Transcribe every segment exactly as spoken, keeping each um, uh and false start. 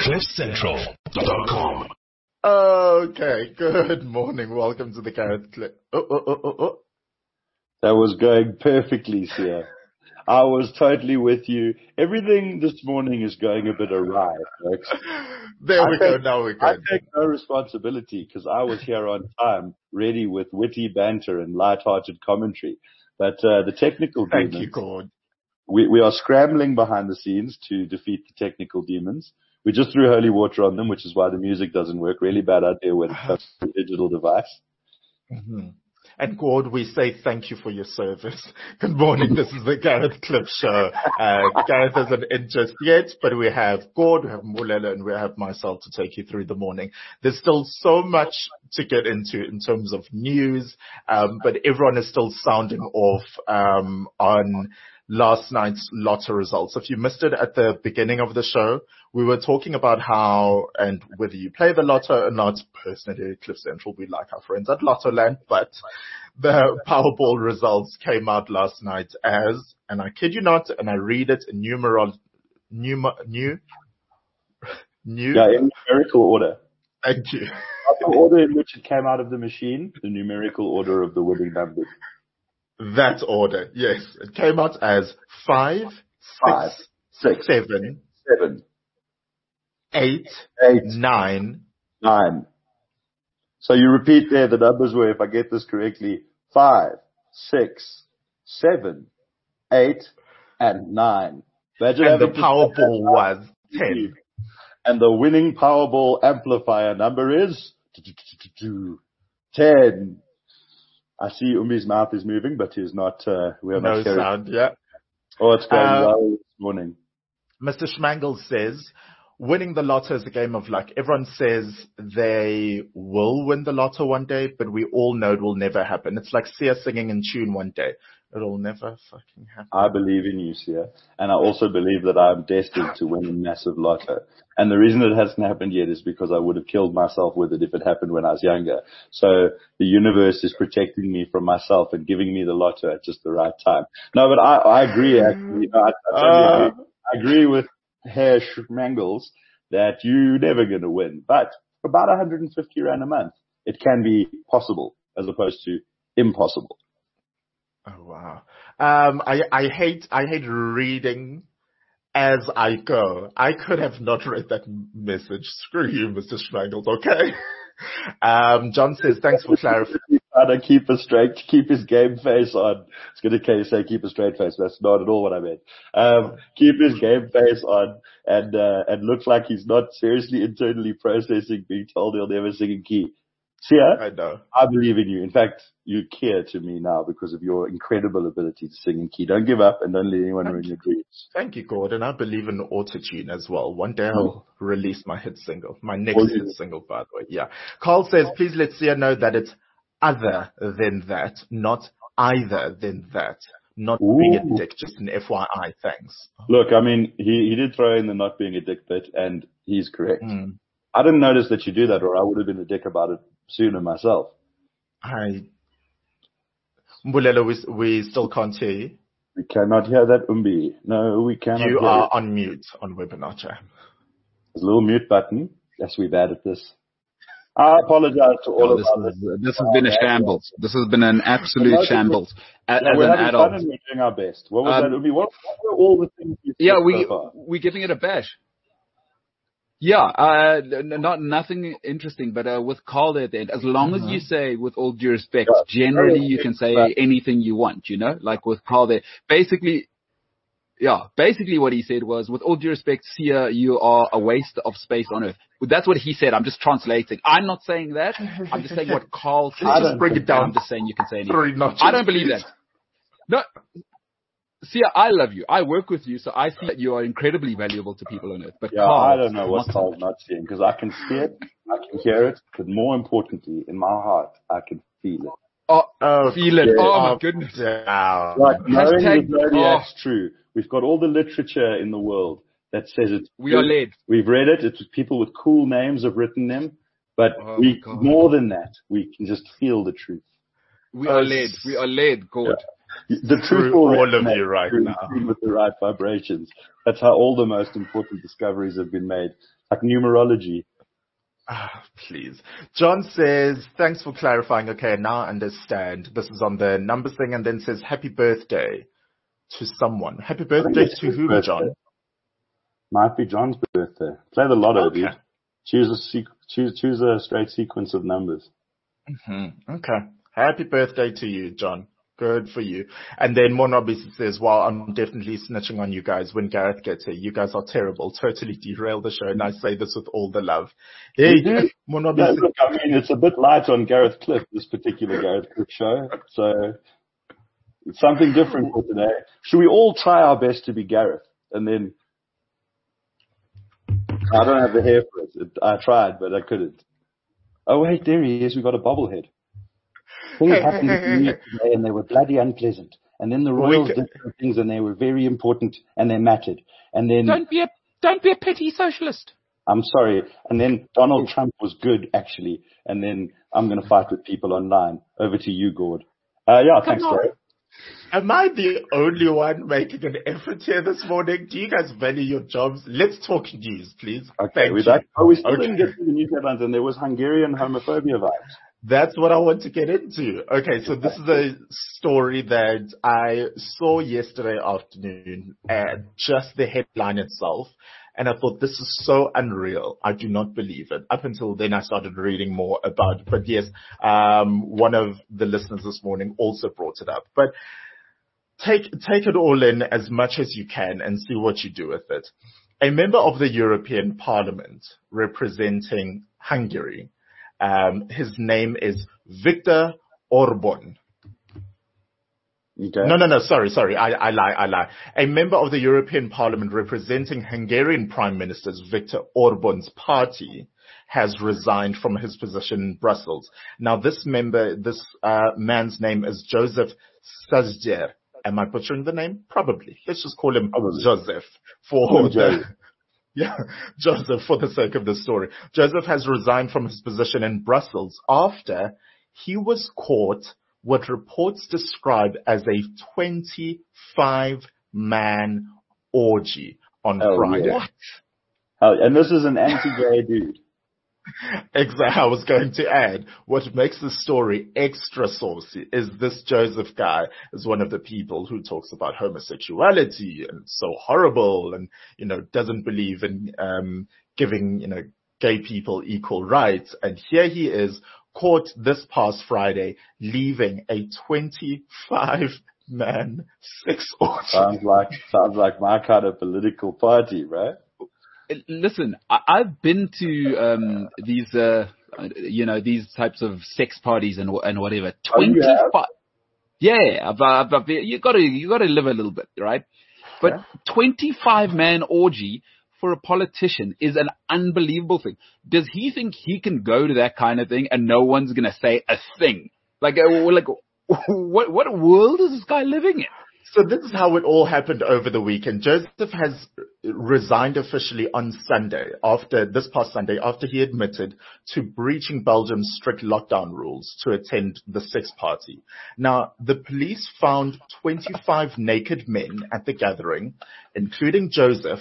cliff central dot com. Okay, good morning. Welcome to the Gareth Cliff. Oh, oh, oh, oh, oh. That was going perfectly, Sia. I was totally with you. Everything this morning is going a bit awry, folks. There I we take, go. Now we I go. take no responsibility because I was here on time, ready with witty banter and light-hearted commentary. But uh, the technical Thank demons, you, Gord. we, we are scrambling behind the scenes to defeat the technical demons. We just threw holy water on them, which is why the music doesn't work. Really bad idea when it comes to a digital device. Mm-hmm. And Gord, we say thank you for your service. Good morning. This is the Gareth Cliff Show. Uh, Gareth isn't in just yet, but we have Gord, we have Mbulela, and we have myself to take you through the morning. There's still so much to get into in terms of news, um, but everyone is still sounding off um, on last night's Lotto results. If you missed it at the beginning of the show, we were talking about how and whether you play the Lotto or not. Personally, at Cliff Central, we like our friends at Lottoland, but the Powerball results came out last night as, and I kid you not, and I read it in numeral, numer, new, new. Yeah, in numerical order. Thank you. The order in which it came out of the machine, the numerical order of the winning numbers. That order, yes. It came out as five, Five, six, six, seven, seven, eight, eight, nine. nine. So you repeat there, the numbers were, if I get this correctly, five, six, seven, eight, and nine. Imagine And the having to- Powerball was ten. And the winning Powerball amplifier number is ten. I see Umbi's mouth is moving, but he's not, uh, we are No not hearing. sound, yeah. Oh, it's going Uh, well this morning. Mister Schmangel says, winning the lotto is a game of luck. Everyone says they will win the lotto one day, but we all know it will never happen. It's like Sia singing in tune one day. It'll never fucking happen. I believe in you, Sia. And I also believe that I'm destined to win a massive lotto. And the reason it hasn't happened yet is because I would have killed myself with it if it happened when I was younger. So the universe is protecting me from myself and giving me the lotto at just the right time. No, but I, I agree, actually. No, I, I, totally Uh, agree. I agree with Herr Schmangels that you're never going to win. But for about one hundred fifty rand a month, it can be possible as opposed to impossible. Oh wow. Um, I, I hate, I hate reading as I go. I could have not read that message. Screw you, Mister Schmangels, okay? um, John says, thanks for clarifying. Trying to keep a straight, keep his game face on. It's going to say keep a straight face. That's not at all what I meant. Um, keep his game face on and, uh, and look like he's not seriously internally processing being told he'll never sing in key. Sia, I know. I believe in you. In fact, you care to me now because of your incredible ability to sing in key. Don't give up and don't let anyone ruin your dreams. Thank you, Gordon. I believe in autotune as well. One day I'll release my hit single, my next Well, hit single, by the way. Yeah. Carl says, please let Sia know that it's other than that, not either than that. Not Ooh. being a dick, just an F Y I. Thanks. Look, I mean, he, he did throw in the not being a dick bit and he's correct. Mm. I didn't notice that you do that or I would have been a dick about it sooner myself. I, Mbulela, we, we still can't hear you. We cannot hear that, Umbi. No, we cannot You hear are it. on mute on webinar chat. There's a little mute button. Yes, we're bad at this. I apologize to all No, of this, us. is, this has been a shambles. This has been an absolute shambles. As, Yeah, as we're an having adult. fun and we're doing our best. What was Um, that, Umbi? What, what were all the things you said Yeah, so we far? we're giving it a bash. Yeah, uh, n- not nothing interesting, but uh, with Carl at the end, as long Mhm. as you say, with all due respect, Yeah. generally you Yeah. can say anything you want, you know, like with Carl there. Basically, yeah, basically what he said was, with all due respect, Sia, you are a waste of space on Earth. Well, that's what he said. I'm just translating. I'm not saying that. I'm just saying what Carl said. Let's just bring it down. I'm just saying you can say anything. Three notches, I don't believe please. that. No. Sia, I love you. I work with you, so I see that you are incredibly valuable to people on Earth. But Yeah, Carl, I don't know what not so Carl's much. not seeing because I can see it, I can hear it, but more importantly, in my heart, I can feel it. Oh, Oh, feel it. yeah. Oh my Oh, goodness. down. Like knowing Hashtag- the Zodiac's oh. true. We've got all the literature in the world that says it's We true. are led. We've read it. It's people with cool names have written them. But Oh, we, my God. more than that, we can just feel the truth. We Oh, are led. We are led, God. The truth Through will all of resonate you right through- now. through with the right vibrations. That's how all the most important discoveries have been made. Like numerology. Ah, please. John says, thanks for clarifying. Okay, now I understand. This is on the numbers thing, and then says, happy birthday to someone. Happy birthday to whom, birthday. John? Might be John's birthday. Play the lotto, okay. dude. Choose a, sequ- choose, choose a straight sequence of numbers. Mm-hmm. Okay. Happy birthday to you, John. Good for you. And then Monobi says, well, I'm definitely snitching on you guys when Gareth gets here. You guys are terrible. Totally derail the show. And I say this with all the love. Hey, Monobi no, look, I mean, it's a bit light on Gareth Cliff, this particular Gareth Cliff show. So it's something different for today. Should we all try our best to be Gareth? And then I don't have the hair for it. I tried, but I couldn't. Oh, wait, there he is. We got a bobblehead. Things happened to me today and they were bloody unpleasant. And then the Royals did some things and they were very important and they mattered. And then don't be a don't be a petty socialist. I'm sorry. And then Donald Trump was good actually. And then I'm going to fight with people online. Over to you, Gord. Uh, yeah, Come thanks, Gary. Am I the only one making an effort here this morning? Do you guys value your jobs? Let's talk news, please. Okay, we like, oh, we still okay. didn't get to the news headlines, and there was Hungarian homophobia vibes. That's what I want to get into. Okay, so this is a story that I saw yesterday afternoon, and just the headline itself, and I thought, this is so unreal. I do not believe it. Up until then, I started reading more about it. But yes, um, one of the listeners this morning also brought it up. But take take it all in as much as you can and see what you do with it. A member of the European Parliament representing Hungary, um, his name is Viktor Orban. Okay. No, no, no, sorry, sorry, I, I lie, I lie. A member of the European Parliament representing Hungarian Prime Minister Viktor Orban's party has resigned from his position in Brussels. Now, this member, this uh, man's name is Joseph Szajder. Am I butchering the name? Probably. Let's just call him Probably. Joseph for the, yeah, Joseph for the sake of the story. Joseph has resigned from his position in Brussels after he was caught what reports describe as a twenty-five man orgy on oh, Friday. What? Oh, and this is an anti-gay dude. Exactly. I was going to add, what makes the story extra saucy is this Joseph guy is one of the people who talks about homosexuality and so horrible and, you know, doesn't believe in um giving, you know, gay people equal rights. And here he is, caught this past Friday, leaving a twenty-five man sex orgy. Sounds like, sounds like my kind of political party, right? Listen, I, I've been to um, these, uh, you know, these types of sex parties and and whatever. twenty-five. Oh, yeah, I've, I've, I've, you got to you got to live a little bit, right? But yeah. twenty-five man orgy for a politician is an unbelievable thing. Does he think he can go to that kind of thing and no one's going to say a thing? Like, like, what what world is this guy living in? So this is how it all happened over the weekend. Joseph has resigned officially on Sunday, after this past Sunday, after he admitted to breaching Belgium's strict lockdown rules to attend the sex party. Now, the police found twenty-five naked men at the gathering, including Joseph.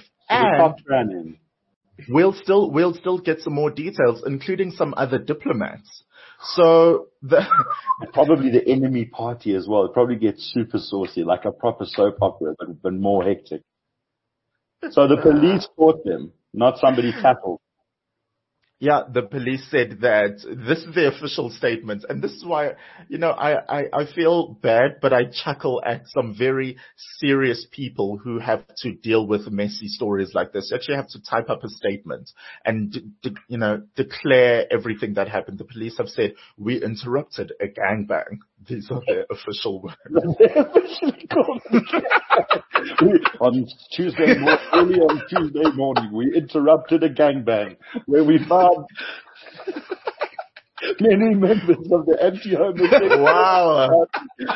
And we'll still, we'll still get some more details, including some other diplomats. So the probably the enemy party as well. It probably gets super saucy, like a proper soap opera, but, but more hectic. So the police caught them, not somebody tackled. Yeah, the police said that this is the official statement. And this is why, you know, I, I, I feel bad, but I chuckle at some very serious people who have to deal with messy stories like this. You actually have to type up a statement and, de- de- you know, declare everything that happened. The police have said, we interrupted a gangbang. These are their official words. on Tuesday morning, early on Tuesday morning, we interrupted a gangbang where we found many members of the anti-homosexual. Wow!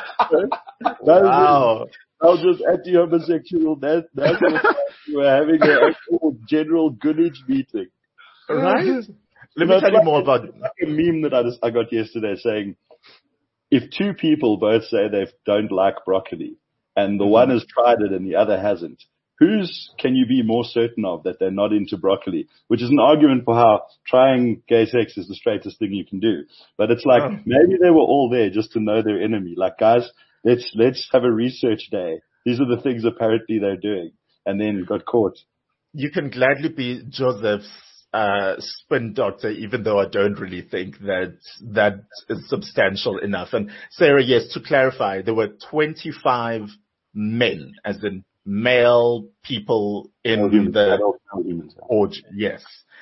wow! Now just anti-homosexual. That that's we were having an actual general Gunnage meeting. Right? Let me tell you more about like a meme that I just I got yesterday saying, if two people both say they don't like broccoli, and the mm-hmm. one has tried it and the other hasn't, whose can you be more certain of that they're not into broccoli? Which is an argument for how trying gay sex is the straightest thing you can do. But it's like, Oh. maybe they were all there just to know their enemy. Like, guys, let's, let's have a research day. These are the things apparently they're doing. And then got caught. You can gladly be Joseph's uh, spin doctor, even though I don't really think that that is substantial enough. And Sarah, yes, to clarify, there were twenty-five men, as in male people in No humans, the adult humans. orgy. Yes.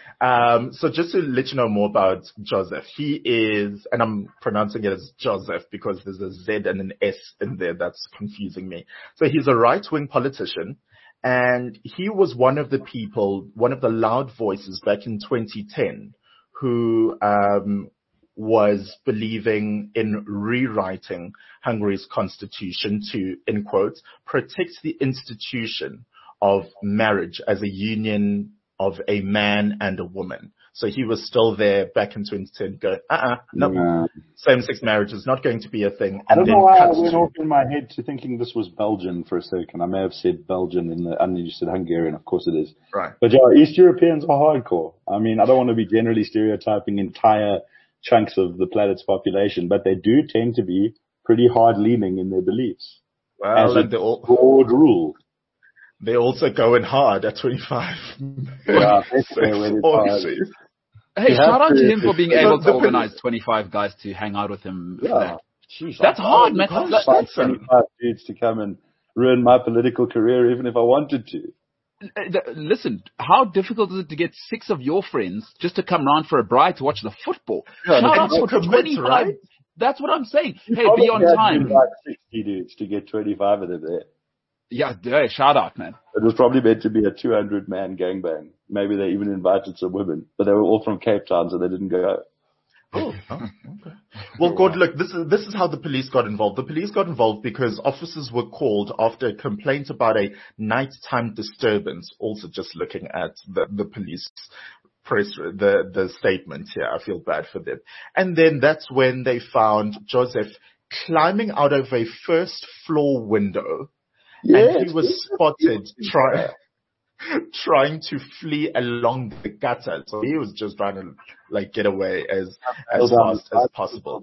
Um, so just to let you know more about Joseph, he is, and I'm pronouncing it as Joseph because there's a Z and an S in there that's confusing me. So he's a right-wing politician. And he was one of the people, one of the loud voices back in twenty ten who um, was believing in rewriting Hungary's constitution to, in quotes, protect the institution of marriage as a union of a man and a woman. So he was still there back in twenty ten going, uh-uh, no, Yeah. same-sex marriage is not going to be a thing. I And don't then know why I cuts went to- off in my head to thinking this was Belgian for a second. I may have said Belgian in the, and you said Hungarian, of course it is. Right. But yeah, East Europeans are hardcore. I mean, I don't want to be generally stereotyping entire chunks of the planet's population, but they do tend to be pretty hard leaning in their beliefs. Well, As a and they all, broad rule. they also go in hard at twenty-five. Yeah, Sex they went in orgies. Hey, You shout have out to to- him for being So able the to poli- organize twenty-five guys to hang out with him. For Yeah. that. Jeez, That's I hard, can't man. gosh, Like, find that's a- twenty-five dudes to come and ruin my political career even if I wanted to. Uh, Listen, how difficult is it to get six of your friends just to come round for a bride to watch the football? Yeah, Shout and out to for commit, twenty-five. right? That's what I'm saying. Hey, Probably be on had to time. invite sixty dudes to get twenty-five of them there. Yeah, hey, shout out, man. It was probably meant to be a two hundred man gangbang. Maybe they even invited some women, but they were all from Cape Town, so they didn't go. Oh, oh, okay. Well, God, look, this is this is how the police got involved. The police got involved because officers were called after a complaint about a nighttime disturbance. Also, just looking at the the police press the the statement here, I feel bad for them. And then that's when they found Joseph climbing out of a first floor window, and he was spotted trying. trying to flee along the gutter. So he was just trying to like get away as as fast as possible.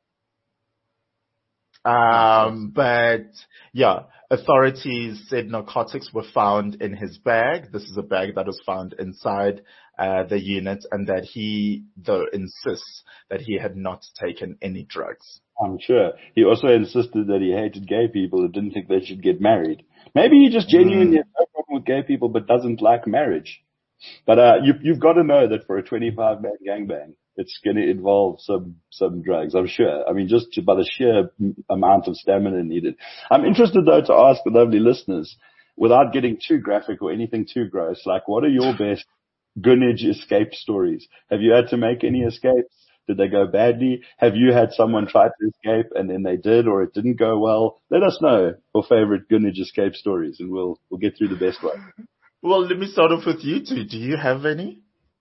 Um, but yeah, authorities said narcotics were found in his bag. This is a bag that was found inside uh, the unit, and that he, though, insists that he had not taken any drugs. I'm sure. He also insisted that he hated gay people and didn't think they should get married. Maybe he just genuinely has no problem with gay people but doesn't like marriage. But uh, you, you've got to know that for a twenty-five man gangbang, it's going to involve some some drugs, I'm sure. I mean, just to, by the sheer amount of stamina needed. I'm interested, though, to ask the lovely listeners, without getting too graphic or anything too gross, like, what are your best Gunnage escape stories? Have you had to make any escapes? Did they go badly? Have you had someone try to escape and then they did, or it didn't go well? Let us know your favorite Gunnage escape stories, and we'll we'll get through the best one. Well, let me start off with you two. Do you have any?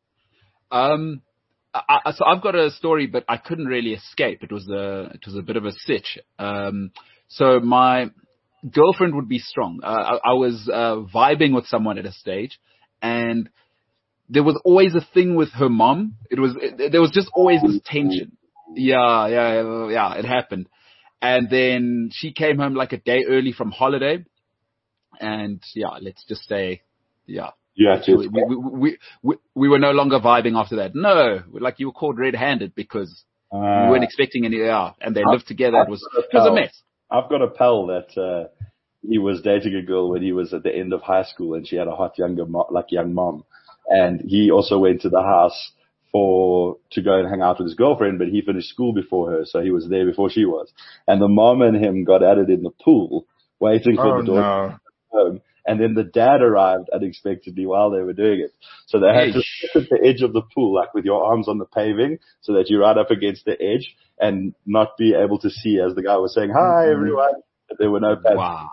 Um, I, I, so I've got a story, but I couldn't really escape. It was a, it was a bit of a sitch. Um, so my girlfriend would be strong. Uh, I, I was uh, vibing with someone at a stage, and there was always a thing with her mom. It was, it, there was just always this tension. Yeah, yeah, yeah, it happened. And then she came home like a day early from holiday. And yeah, let's just say, yeah. You had to We, we, we, we, we were no longer vibing after that. No, like you were caught red-handed because uh, we weren't expecting any, yeah, and they lived together. It was, I've it was a got a mess. I've got a pal that uh, he was dating a girl when he was at the end of high school, and she had a hot younger, mo- like young mom. And he also went to the house for to go and hang out with his girlfriend, but he finished school before her, so he was there before she was. And the mom and him got at it in the pool, waiting for Oh, the daughter no. to come home. And then the dad arrived unexpectedly while they were doing it. So they had to Yeesh. sit at the edge of the pool, like with your arms on the paving, so that you're right up against the edge and not be able to see as the guy was saying, "Hi, everyone." But there were no pads. Wow.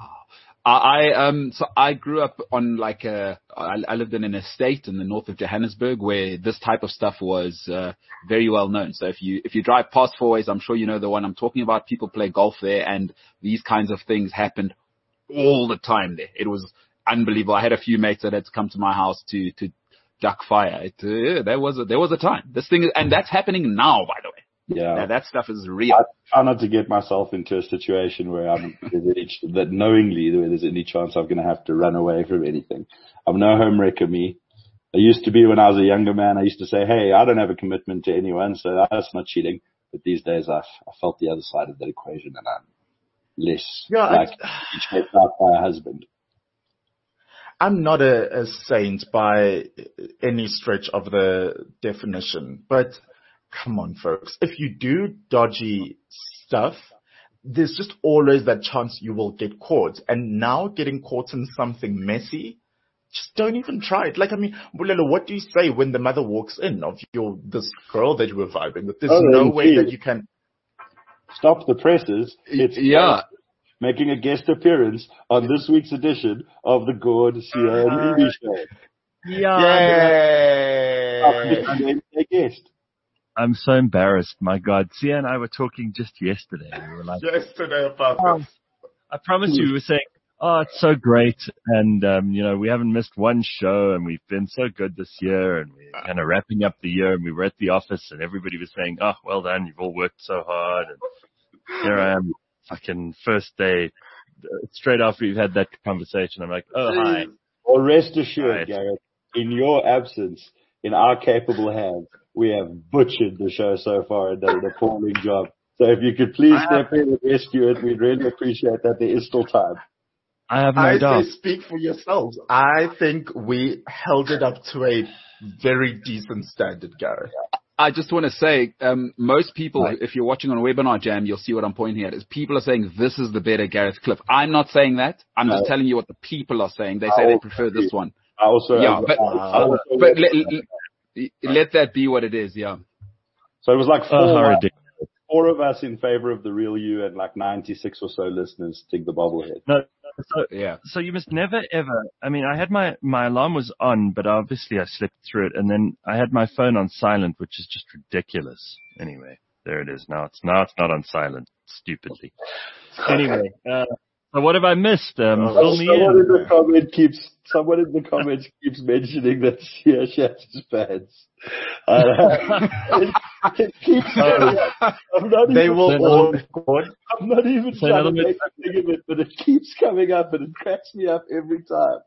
I, I um so I grew up on like a I, I lived in an estate in the north of Johannesburg where this type of stuff was uh, very well known. So if you if you drive past Fourways, I'm sure you know the one I'm talking about. People play golf there, and these kinds of things happened all the time there. It was unbelievable. I had a few mates that had to come to my house to, to duck fire. It, uh, there was a, there was a time. This thing, and that's happening now, by the way. Yeah. Now, that stuff is real. I try not to get myself into a situation where I'm, that knowingly where there's any chance I'm going to have to run away from anything. I'm no homewrecker me. I used to be when I was a younger man. I used to say, hey, I don't have a commitment to anyone, so that's not cheating. But these days I've, I felt the other side of that equation, and I'm less Yeah, like shaped out by a husband. I'm not a, a saint by any stretch of the definition, but come on, folks. If you do dodgy stuff, there's just always that chance you will get caught. And now getting caught in something messy, just don't even try it. Like, I mean, Bulelo, what do you say when the mother walks in of your this girl that you were vibing with? There's Oh, no way indeed. that you can. Stop the presses. It's Yeah. making a guest appearance on this week's edition of the Gord, Sia, and Evie show. Yay! A guest. I'm so embarrassed. My God. Sia and I were talking just yesterday. We were like, Yesterday about oh, this. I promise you, we were saying, oh, it's so great. And, um, you know, we haven't missed one show and we've been so good this year and we're kind of wrapping up the year and we were at the office and everybody was saying, oh, well done. You've all worked so hard. And here I am, fucking first day, uh, straight after we've had that conversation. I'm like, oh, hi. Well, rest assured, Right. Gareth, in your absence, in our capable hands, we have butchered the show so far and done an appalling job. So if you could please step in and rescue it, we'd really appreciate that. There is still time. I have no I doubt. say speak for yourselves. I think we held it up to a very decent standard, Gareth. I just want to say, um, most people, Right. if you're watching on Webinar Jam, you'll see what I'm pointing at, is people are saying this is the better Gareth Cliff. I'm not saying that. I'm just No. telling you what the people are saying. They I say they also prefer agree. this one. I also, Yeah, I, but- I also But let, let, let that be what it is, yeah. so it was like four, Oh, how ridiculous. four of us in favor of the real you and like ninety-six or so listeners dig the bobblehead. No, so, Yeah. so you must never ever, I mean, I had my, my alarm was on, but obviously I slept through it. And then I had my phone on silent, which is just ridiculous. Anyway, there it is. Now it's, now it's not on silent, stupidly. Anyway, uh, so what have I missed? Um, fill me Someone in in. the comment keeps, someone in the comments keeps mentioning that Sia has fans. Uh, it, it keeps coming up. I'm not They even, will Then all I'll- record. I'm not even So trying to in other make a thing of it, but it keeps coming up and it cracks me up every time.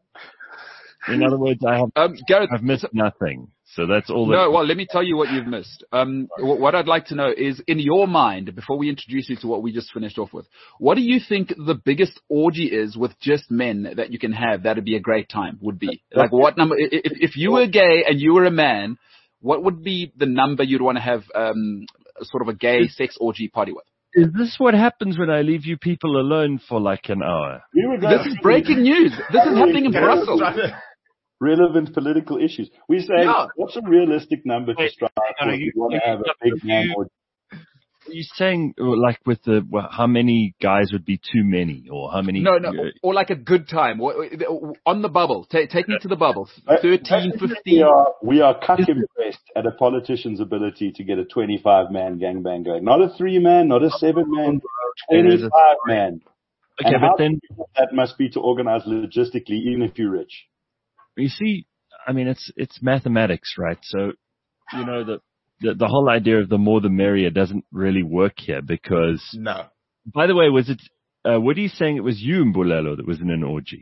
In other words, I have, Um, Gareth, I've missed nothing. So that's all that. no, well, let me tell you what you've missed. Um, wh- what I'd like to know is, in your mind, before we introduce you to what we just finished off with, what do you think the biggest orgy is with just men that you can have that'd be a great time, would be? Like what number, i- if, if you were gay and you were a man, what would be the number you'd want to have um, sort of a gay sex orgy party with? Is this what happens when I leave you people alone for like an hour? We were going This is breaking news. This is happening in Gareth was Brussels. trying to- relevant political issues. We're saying, Yeah. what's a realistic number to Wait, strive hang on, for? are if you- You want to you- have a big man you- or Are you saying uh, like with the, well, how many guys would be too many or how many? No, no, uh, or like a good time. What- On the bubble. Ta- Take me to the bubble. thirteen, We fifteen. are, we are cuck impressed at a politician's ability to get a twenty-five man gangbang going. Not a three man, not a seven man, It is a- twenty-five man. Okay, And but how then difficult that must be to organize logistically, even if you're rich. you see, I mean, it's it's mathematics, right? So, you know, the the, the whole idea of the more the merrier doesn't really work here because, No. by the way, was it, uh, what are you saying? It was you, Mbulelo, that was in an orgy.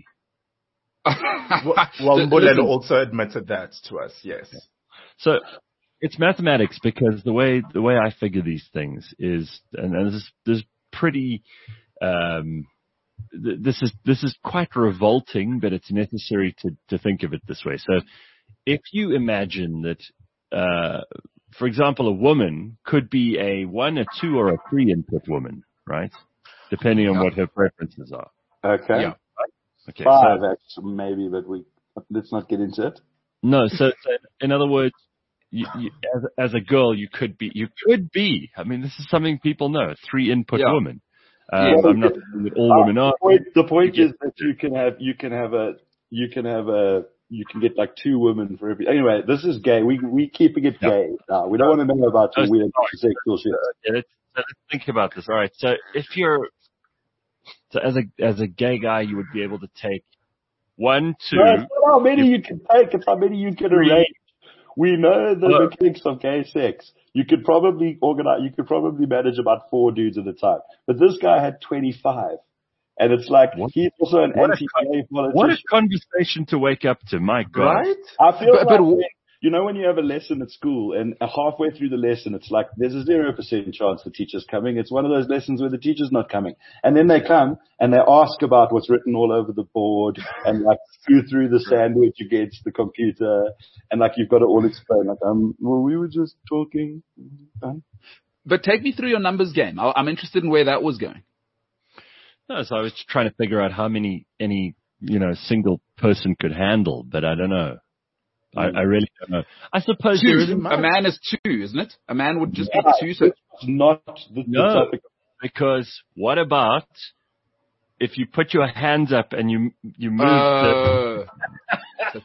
Well, well Listen, Mbulelo also admitted that to us, yes. So it's mathematics because the way the way I figure these things is, and, and this is this is pretty, um, th- this is this is quite revolting, but it's necessary to to think of it this way. So if you imagine that, uh, for example, a woman could be a one, a two, or a three input woman, right? Depending on Yeah. what her preferences are. Okay. Yeah. Okay. Five, So, actually, maybe, but we let's not get into it. no, so, so in other words, you, you, as, as a girl, you could be, you could be. I mean, this is something people know. Three input Yeah. woman. Um, Yeah. I'm not saying that all Uh, women are. The point, the point You is that you can have you can have a you can have a you can get like two women for every. Anyway, this is gay. We we keeping it Yeah. gay. No, we don't want to know about your No, weird sexual shit. Yeah, let's, let's think about this. All right. So if you're, so as a as a gay guy, you would be able to take One, two. No, it's not how many you can take, it's how many you can Three. arrange. We know the Oh. mechanics of gay sex. You could probably organize, you could probably manage about four dudes at a time. But this guy had twenty-five. And it's like, What? he's also an What a anti-gay politician. What a conversation to wake up to, my God. Right? I feel But- like, but- when- you know, when you have a lesson at school and halfway through the lesson, it's like there's a zero percent chance the teacher's coming. It's one of those lessons where the teacher's not coming. And then they come and they ask about what's written all over the board and like who threw the sandwich against the computer. And like you've got to all explain like, um, well, we were just talking. Um, But take me through your numbers game. I- I'm interested in where that was going. No, so I was just trying to figure out how many any you know single person could handle, but I don't know. I, I really don't know. I suppose there Two. isn't A man is two, isn't it? A man would just yeah, be two. So it's not the, the No. topic. because what about if you put your hands up and you you move the uh,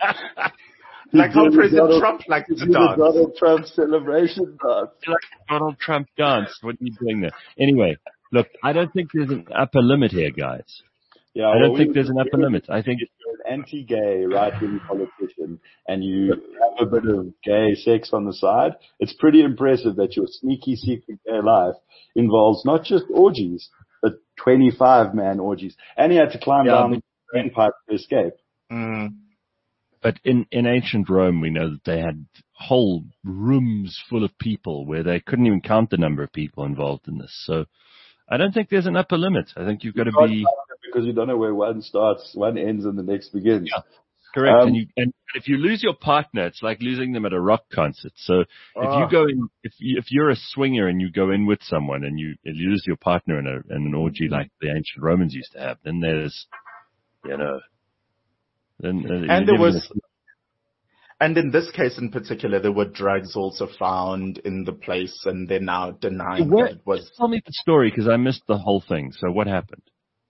Like how Donald- President Trump likes to Do the dance. Donald Trump celebration dance. like Donald Trump dance? What are you doing there? Anyway, look, I don't think there's an upper limit here, guys. Yeah, I well, don't we- think there's an upper limit. I think if you're an anti-gay right-wing politician and you have a bit of gay sex on the side, it's pretty impressive that your sneaky secret gay life involves not just orgies, but twenty-five man orgies. And he had to climb Yeah, down but- the drain pipe to escape. Mm. But in, in ancient Rome, we know that they had whole rooms full of people where they couldn't even count the number of people involved in this. So I don't think there's an upper limit. I think you've got to be Because you don't know where one starts, one ends, and the next begins. Yeah. correct. Um, and, you, and if you lose your partner, it's like losing them at a rock concert. So if Ah. you go in, if you, if you're a swinger and you go in with someone and you, and you lose your partner in, a, in an orgy like the ancient Romans used to have, then there's, you know, then uh, you're And there never was, gonna- and in this case in particular, there were drugs also found in the place, and they're now denying What- that it was. Tell me the story because I missed the whole thing. So what happened?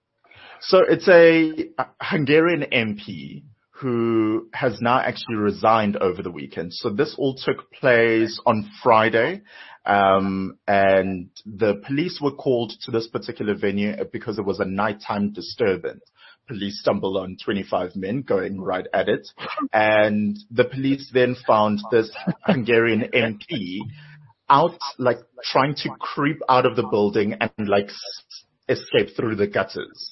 So it's a Hungarian M P who has now actually resigned over the weekend. So this all took place on Friday, um, and the police were called to this particular venue because it was a nighttime disturbance. Police stumbled on twenty-five men going right at it, and the police then found this Hungarian M P out, like trying to creep out of the building and like s- escape through the gutters.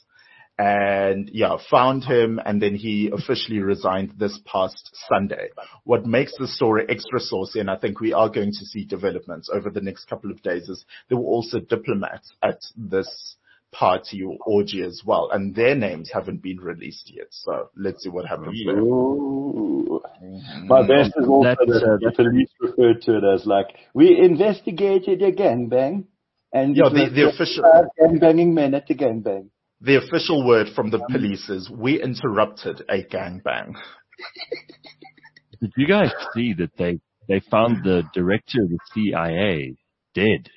And yeah, found him, and then he officially resigned this past Sunday. What makes the story extra saucy, and I think we are going to see developments over the next couple of days, is there were also diplomats at this party or orgy as well, and their names haven't been released yet. So let's see what happens there. Ooh. My best is also That's, that uh, the police referred to it as like, we investigated a gangbang, and Yeah, it the- was the official- five gangbanging men at the gangbang. The official word from the police is, we interrupted a gangbang. Did you guys see that they, they found the director of the C I A dead?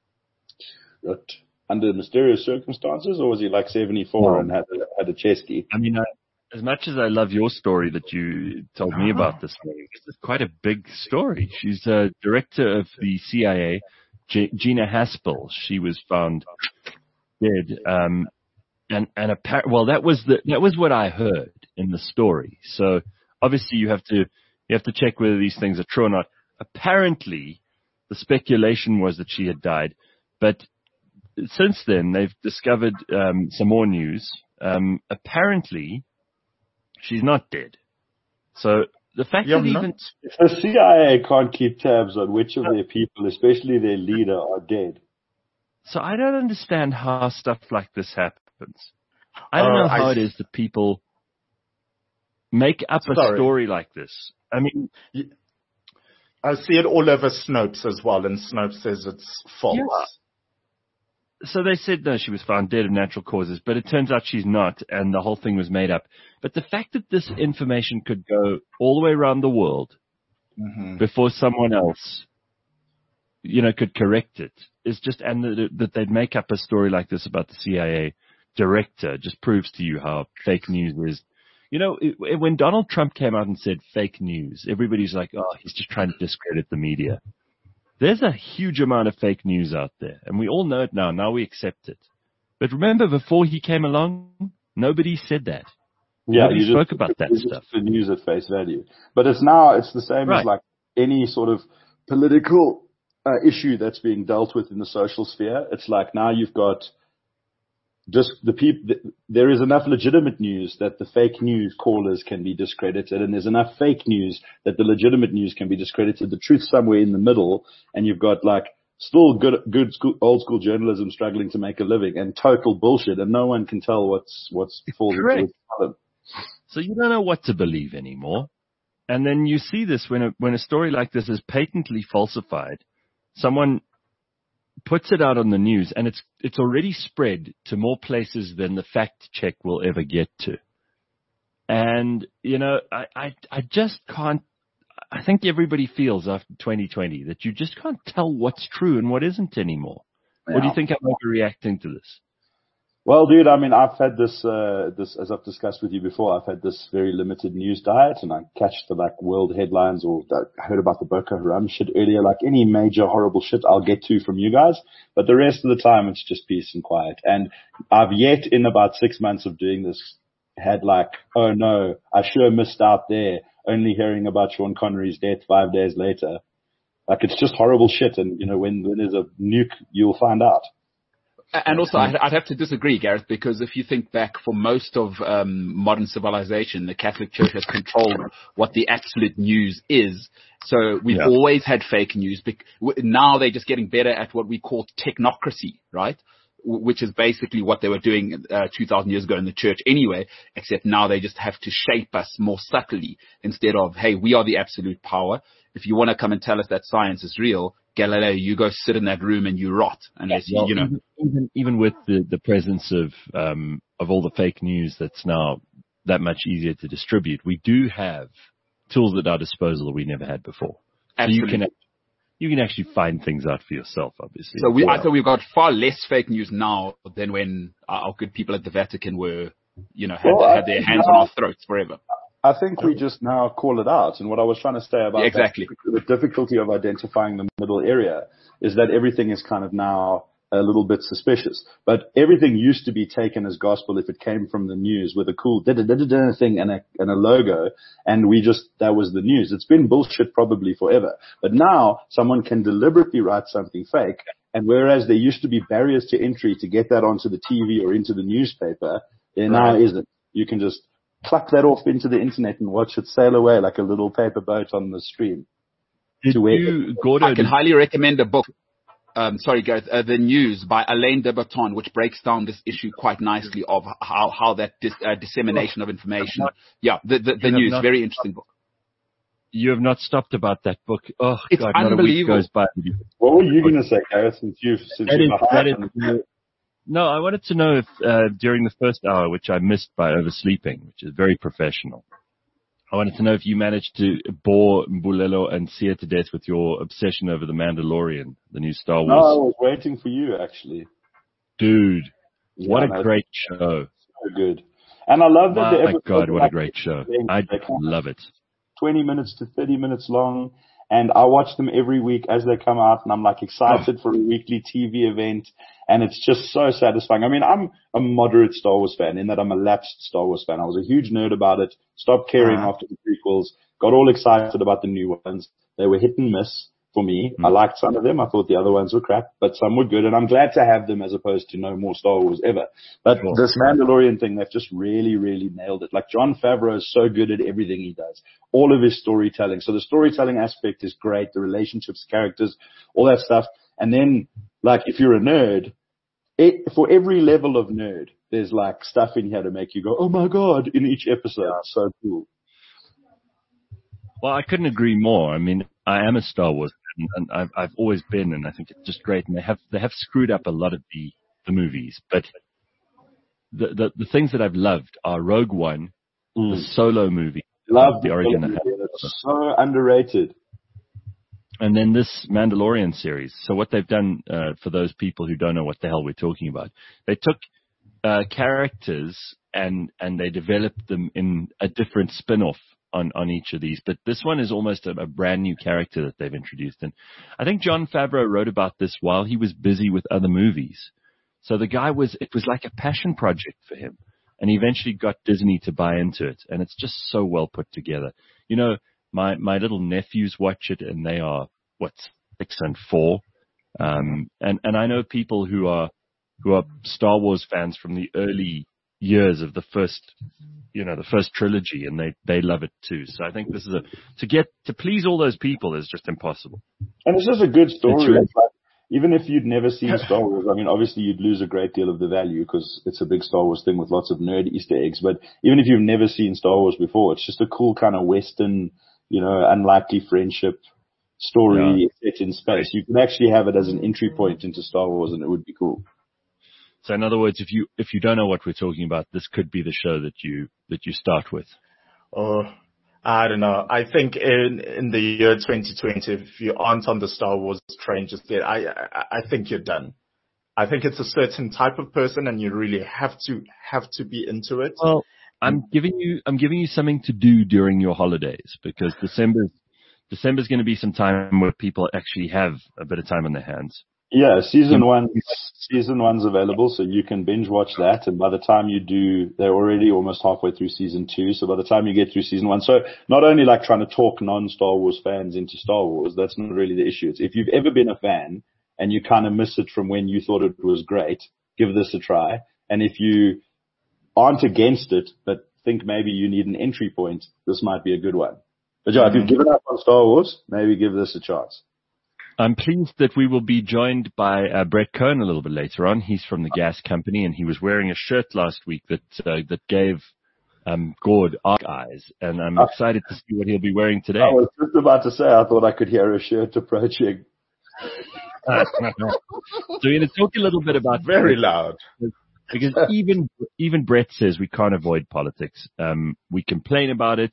What? Under mysterious circumstances, or was he like seventy-four No. and had a, had a chesty? I mean, I, as much as I love your story that you told me about this thing, this is quite a big story. She's a director of the C I A, G- Gina Haspel. She was found dead. Um, and, and appar- well, that was the, that was what I heard in the story. So obviously you have to, you have to check whether these things are true or not. Apparently the speculation was that she had died, but since then they've discovered, um, some more news. Um, apparently she's not dead. So the fact Yeah, that no. even, If the C I A can't keep tabs on which of their people, especially their leader, are dead. so I don't understand how stuff like this happens. I don't Uh, know how I it s- is that people make up a Sorry. story like this. I mean, I see it all over Snopes as well, and Snopes says it's false. Yeah. so they said no, she was found dead of natural causes, but it turns out she's not, and the whole thing was made up. But the fact that this information could go all the way around the world Mhm. before someone else, you know, could correct it is just, and that, that they'd make up a story like this about the C I A director just proves to you how fake news is. You know, it, when Donald Trump came out and said fake news, everybody's like, oh, he's just trying to discredit the media. There's a huge amount of fake news out there, and we all know it now. Now we accept it. But remember, before he came along, nobody said that. Yeah, Nobody you spoke just, about that you just stuff. the news at face value. But it's now, it's the same Right. as like any sort of political uh, issue that's being dealt with in the social sphere. It's like now you've got just the people, there is enough legitimate news that the fake news callers can be discredited, and there's enough fake news that the legitimate news can be discredited. The truth somewhere in the middle, and you've got like still good, good school, old school journalism struggling to make a living, and total bullshit, and no one can tell what's what's falls into Correct. which column. So you don't know what to believe anymore. And then you see this when a, when a story like this is patently falsified, someone puts it out on the news and it's, it's already spread to more places than the fact check will ever get to. And, you know, I, I, I just can't, I think everybody feels after twenty twenty that you just can't tell what's true and what isn't anymore. Yeah. What do you think I'm overreacting to this? Well, dude, I mean, I've had this, uh, this, as I've discussed with you before, I've had this very limited news diet, and I catch the like world headlines, or I heard about the Boko Haram shit earlier, like any major horrible shit I'll get to from you guys. But the rest of the time, it's just peace and quiet. And I've yet in about six months of doing this had like, oh no, I sure missed out there, only hearing about Sean Connery's death five days later. Like, it's just horrible shit. And, you know, when, when there's a nuke, you'll find out. And also, I'd, I'd have to disagree, Gareth, because if you think back, for most of um, modern civilization, the Catholic Church has controlled what the absolute news is. So we've Yeah. always had fake news. Bec- now they're just getting better at what we call technocracy, right? W- Which is basically what they were doing uh, two thousand years ago in the church anyway, except now they just have to shape us more subtly instead of, hey, we are the absolute power. If you want to come and tell us that science is real, Galileo, you go sit in that room and you rot, unless you, Well, you know. even, even even with the, the presence of um, of all the fake news that's now that much easier to distribute, we do have tools at our disposal that we never had before. Absolutely. So you can you can actually find things out for yourself, obviously. So we, Well, I thought we've got far less fake news now than when our good people at the Vatican were, you know, had, Well, I had their think hands now- on our throats forever. I think we just now call it out. And what I was trying to say about Yeah, exactly. that, the difficulty of identifying the middle area is that everything is kind of now a little bit suspicious. But everything used to be taken as gospel if it came from the news with a cool da-da-da-da-da thing and a, and a logo. And we just, that was the news. It's been bullshit probably forever. But now someone can deliberately write something fake. And whereas there used to be barriers to entry to get that onto the T V or into the newspaper, there now isn't. You can just pluck that off into the internet and watch it sail away like a little paper boat on the stream. did to where- you, Gordo, I can did- highly recommend a book. Um, sorry, Gareth, uh, The News by Alain de Botton, which breaks down this issue quite nicely of how, how that dis, uh, dissemination of information. Yeah, the, the, the have News, not- very interesting book. you have not stopped about that book. Oh, It's God, not a week unbelievable. goes by. What were you going to say, Gareth, since you've, since That you've is, that is, no, I wanted to know if uh, during the first hour, which I missed by oversleeping, which is very professional, I wanted to know if you managed to bore Mbulelo and Sia to death with your obsession over The Mandalorian, the new Star No, I Wars. was waiting for you, actually. Dude, what Yeah, a no, great show. So good. And I love that the My episodes God, are what a like great show. they- I they come love it. twenty minutes to thirty minutes long. And I watch them every week as they come out, and I'm like excited Oh. for a weekly T V event. And it's just so satisfying. I mean, I'm a moderate Star Wars fan in that I'm a lapsed Star Wars fan. I was a huge nerd about it, stopped caring Uh-huh. after the prequels, got all excited about the new ones. They were hit and miss for me. Mm. I liked some of them. I thought the other ones were crap, but some were good. And I'm glad to have them as opposed to no more Star Wars ever. But Sure. this Mandalorian thing, they've just really, really nailed it. Like Jon Favreau is so good at everything he does. All of his storytelling. So the storytelling aspect is great. The relationships, characters, all that stuff. And then, like, if you're a nerd, it, for every level of nerd, there's like stuff in here to make you go, oh my God, in each episode. So cool. Well, I couldn't agree more. I mean, I am a Star Wars fan, and I've, I've always been, and I think it's just great. And they have they have screwed up a lot of the, the movies, but the, the the things that I've loved are Rogue One, Mm. the Solo movie, Love the Origin of It's so underrated. and then this Mandalorian series. So what they've done, uh, for those people who don't know what the hell we're talking about, they took uh, characters and and they developed them in a different spin-off on, on each of these. But this one is almost a, a brand new character that they've introduced. And I think Jon Favreau wrote about this while he was busy with other movies. So the guy was, it was like a passion project for him. and he eventually got Disney to buy into it. And it's just so well put together. You know, my, my little nephews watch it, and they are, what, six and four. Um, and, and I know people who are, who are Star Wars fans from the early years of the first, you know, the first trilogy, and they, they love it too. So I think this is a, to get, to please all those people is just impossible. And it's just a good story. Really, it's like, even if you'd never seen Star Wars, I mean, obviously you'd lose a great deal of the value because it's a big Star Wars thing with lots of nerd Easter eggs. But even if you've never seen Star Wars before, it's just a cool kind of Western, you know, unlikely friendship story yeah. set in space. You can actually have it as an entry point into Star Wars, and it would be cool. So in other words, if you if you don't know what we're talking about, this could be the show that you that you start with. Oh, I don't know. I think in in the year twenty twenty, if you aren't on the Star Wars train just yet, I I, I think you're done. I think it's a certain type of person, and you really have to have to be into it. Well, I'm giving you I'm giving you something to do during your holidays, because December December's going to be some time where people actually have a bit of time on their hands. Yeah, season one, season one's available, so you can binge watch that. And by the time you do, they're already almost halfway through season two. So by the time you get through season one, so not only like trying to talk non-Star Wars fans into Star Wars, that's not really the issue. It's if you've ever been a fan and you kind of miss it from when you thought it was great, give this a try. And if you aren't against it, but think maybe you need an entry point, this might be a good one. But yeah, mm-hmm. if you've given up on Star Wars, maybe give this a chance. I'm pleased that we will be joined by uh, Brett Cohn a little bit later on. He's from the Gas Company, and he was wearing a shirt last week that uh, that gave um, Gord arc eyes, and I'm excited to see what he'll be wearing today. I was just about to say, I thought I could hear a shirt approaching. Uh, so we're going to talk a little bit about very loud, because even even Brett says we can't avoid politics. Um, we complain about it.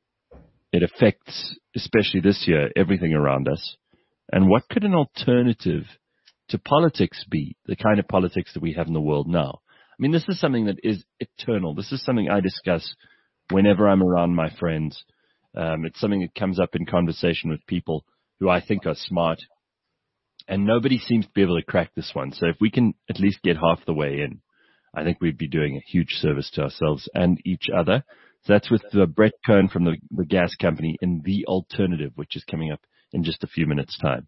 It affects, especially this year, everything around us. And what could an alternative to politics be, the kind of politics that we have in the world now? I mean, this is something that is eternal. This is something I discuss whenever I'm around my friends. Um, it's something that comes up in conversation with people who I think are smart. And nobody seems to be able to crack this one. So if we can at least get half the way in, I think we'd be doing a huge service to ourselves and each other. So that's with uh, Brett Cohn from the, the Gas Company in The Alternative, which is coming up in just a few minutes' time.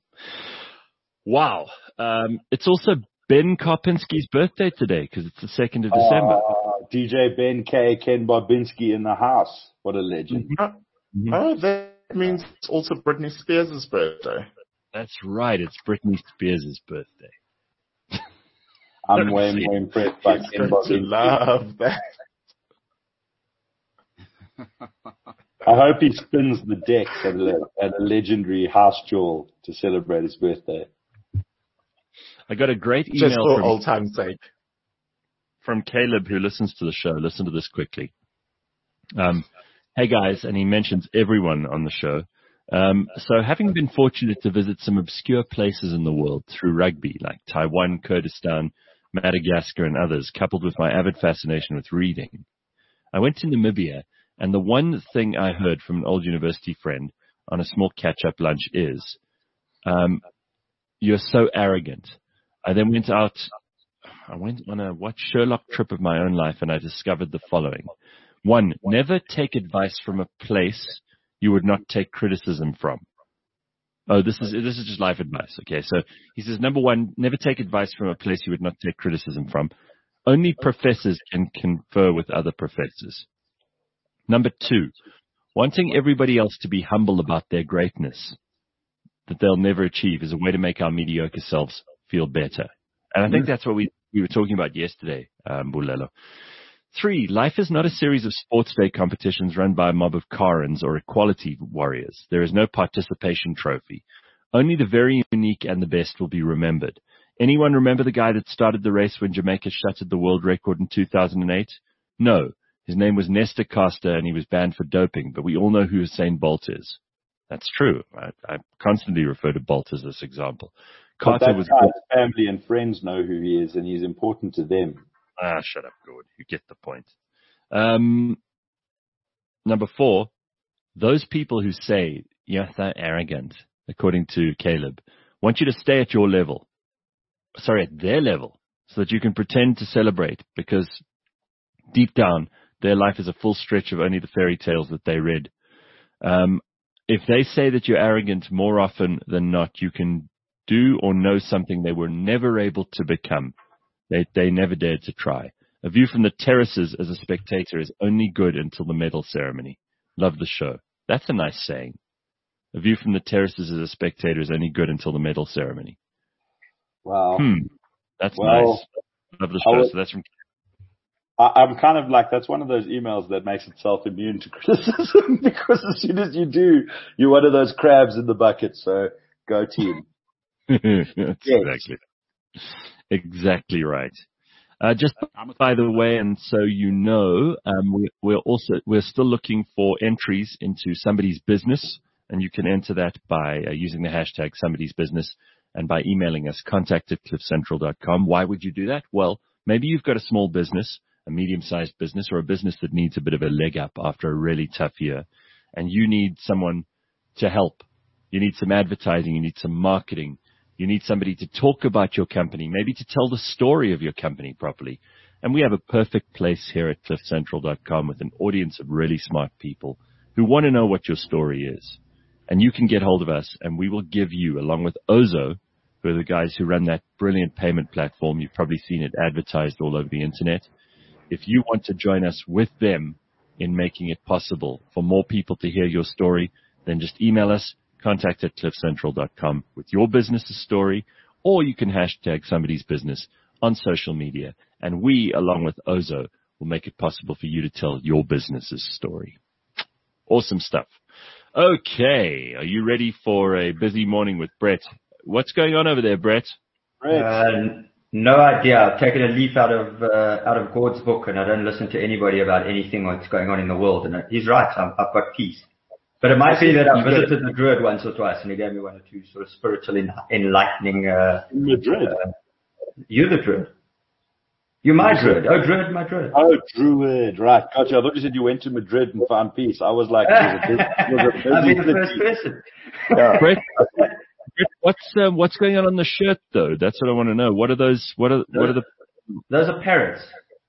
Wow. Um, it's also Ben Karpinski's birthday today, because it's the second of December. Uh, D J Ben K, Ken Barbinski in the house. What a legend. Mm-hmm. Oh, that means it's also Britney Spears' birthday. That's right. It's Britney Spears' birthday. I'm way more impressed by Ken Barbinski. Love that. I hope he spins the decks at a, at a legendary house jewel to celebrate his birthday. I got a great email Just for from, old time's sake. from Caleb, who listens to the show. Listen to this quickly. Um, hey guys, and he mentions everyone on the show. Um, so having been fortunate to visit some obscure places in the world through rugby, like Taiwan, Kurdistan, Madagascar, and others, coupled with my avid fascination with reading, I went to Namibia. And the one thing I heard from an old university friend on a small catch-up lunch is, um, you're so arrogant. I then went out, I went on a what Sherlock trip of my own life, and I discovered the following. One, never take advice from a place you would not take criticism from. Oh, this is, this is just life advice. Okay. So he says, number one, never take advice from a place you would not take criticism from. Only professors can confer with other professors. Number two, wanting everybody else to be humble about their greatness that they'll never achieve is a way to make our mediocre selves feel better. And I think that's what we, we were talking about yesterday, um, Bulelo. Three, life is not a series of sports day competitions run by a mob of Karens or equality warriors. There is no participation trophy. Only the very unique and the best will be remembered. Anyone remember the guy that started the race when Jamaica shattered the world record in two thousand eight? No. His name was Nestor Costa, and he was banned for doping, but we all know who Usain Bolt is. That's true. I, I constantly refer to Bolt as this example. Carter was guy's family and friends know who he is, and he's important to them. Ah, shut up, Gord. You get the point. Um, number four, those people who say you're so arrogant, according to Caleb, want you to stay at your level. Sorry, at their level, so that you can pretend to celebrate, because deep down, their life is a full stretch of only the fairy tales that they read. Um, if they say that you're arrogant, more often than not, you can do or know something they were never able to become. They, they never dared to try. A view from the terraces as a spectator is only good until the medal ceremony. Love the show. That's a nice saying. A view from the terraces as a spectator is only good until the medal ceremony. Wow. Hmm. That's Well, nice. Love the show. was, So that's from. I, I'm kind of like, that's one of those emails that makes itself immune to criticism because as soon as you do, you're one of those crabs in the bucket. So go team. That's Yes. exactly, exactly right. Uh, just by the way, and so you know, um, we, we're also we're still looking for entries into somebody's business, and you can enter that by uh, using the hashtag somebody's business and by emailing us contact at cliff central dot com. Why would you do that? Well, maybe you've got a small business, a medium-sized business, or a business that needs a bit of a leg up after a really tough year, and you need someone to help. You need some advertising. You need some marketing. You need somebody to talk about your company, maybe to tell the story of your company properly. And we have a perfect place here at cliff central dot com with an audience of really smart people who want to know what your story is. And you can get hold of us, and we will give you, along with Ozo, who are the guys who run that brilliant payment platform. You've probably seen it advertised all over the internet. If you want to join us with them in making it possible for more people to hear your story, then just email us, contact at cliff central dot com with your business's story, or you can hashtag somebody's business on social media, and we, along with Ozo, will make it possible for you to tell your business's story. Awesome stuff. Okay, are you ready for a busy morning with Brett? What's going on over there, Brett? Brett. Uh, no idea. I've taken a leaf out of uh, out of Gord's book, and I don't listen to anybody about anything that's going on in the world. And he's right. I'm, I've got peace. But it might be that I visited the Druid once or twice, and he gave me one or two sort of spiritual en- enlightening. Uh, In Madrid. Uh, you're the Druid. You're my Druid. Oh, Druid, my Druid. Oh, Druid. Right. Gotcha. I thought you said you went to Madrid and found peace. I was like, it was a big, it was a busy I've been the city. first person. Yeah. Brett, Brett, what's um, what's going on on the shirt though? That's what I want to know. What are those? What are what are the? Those are parrots.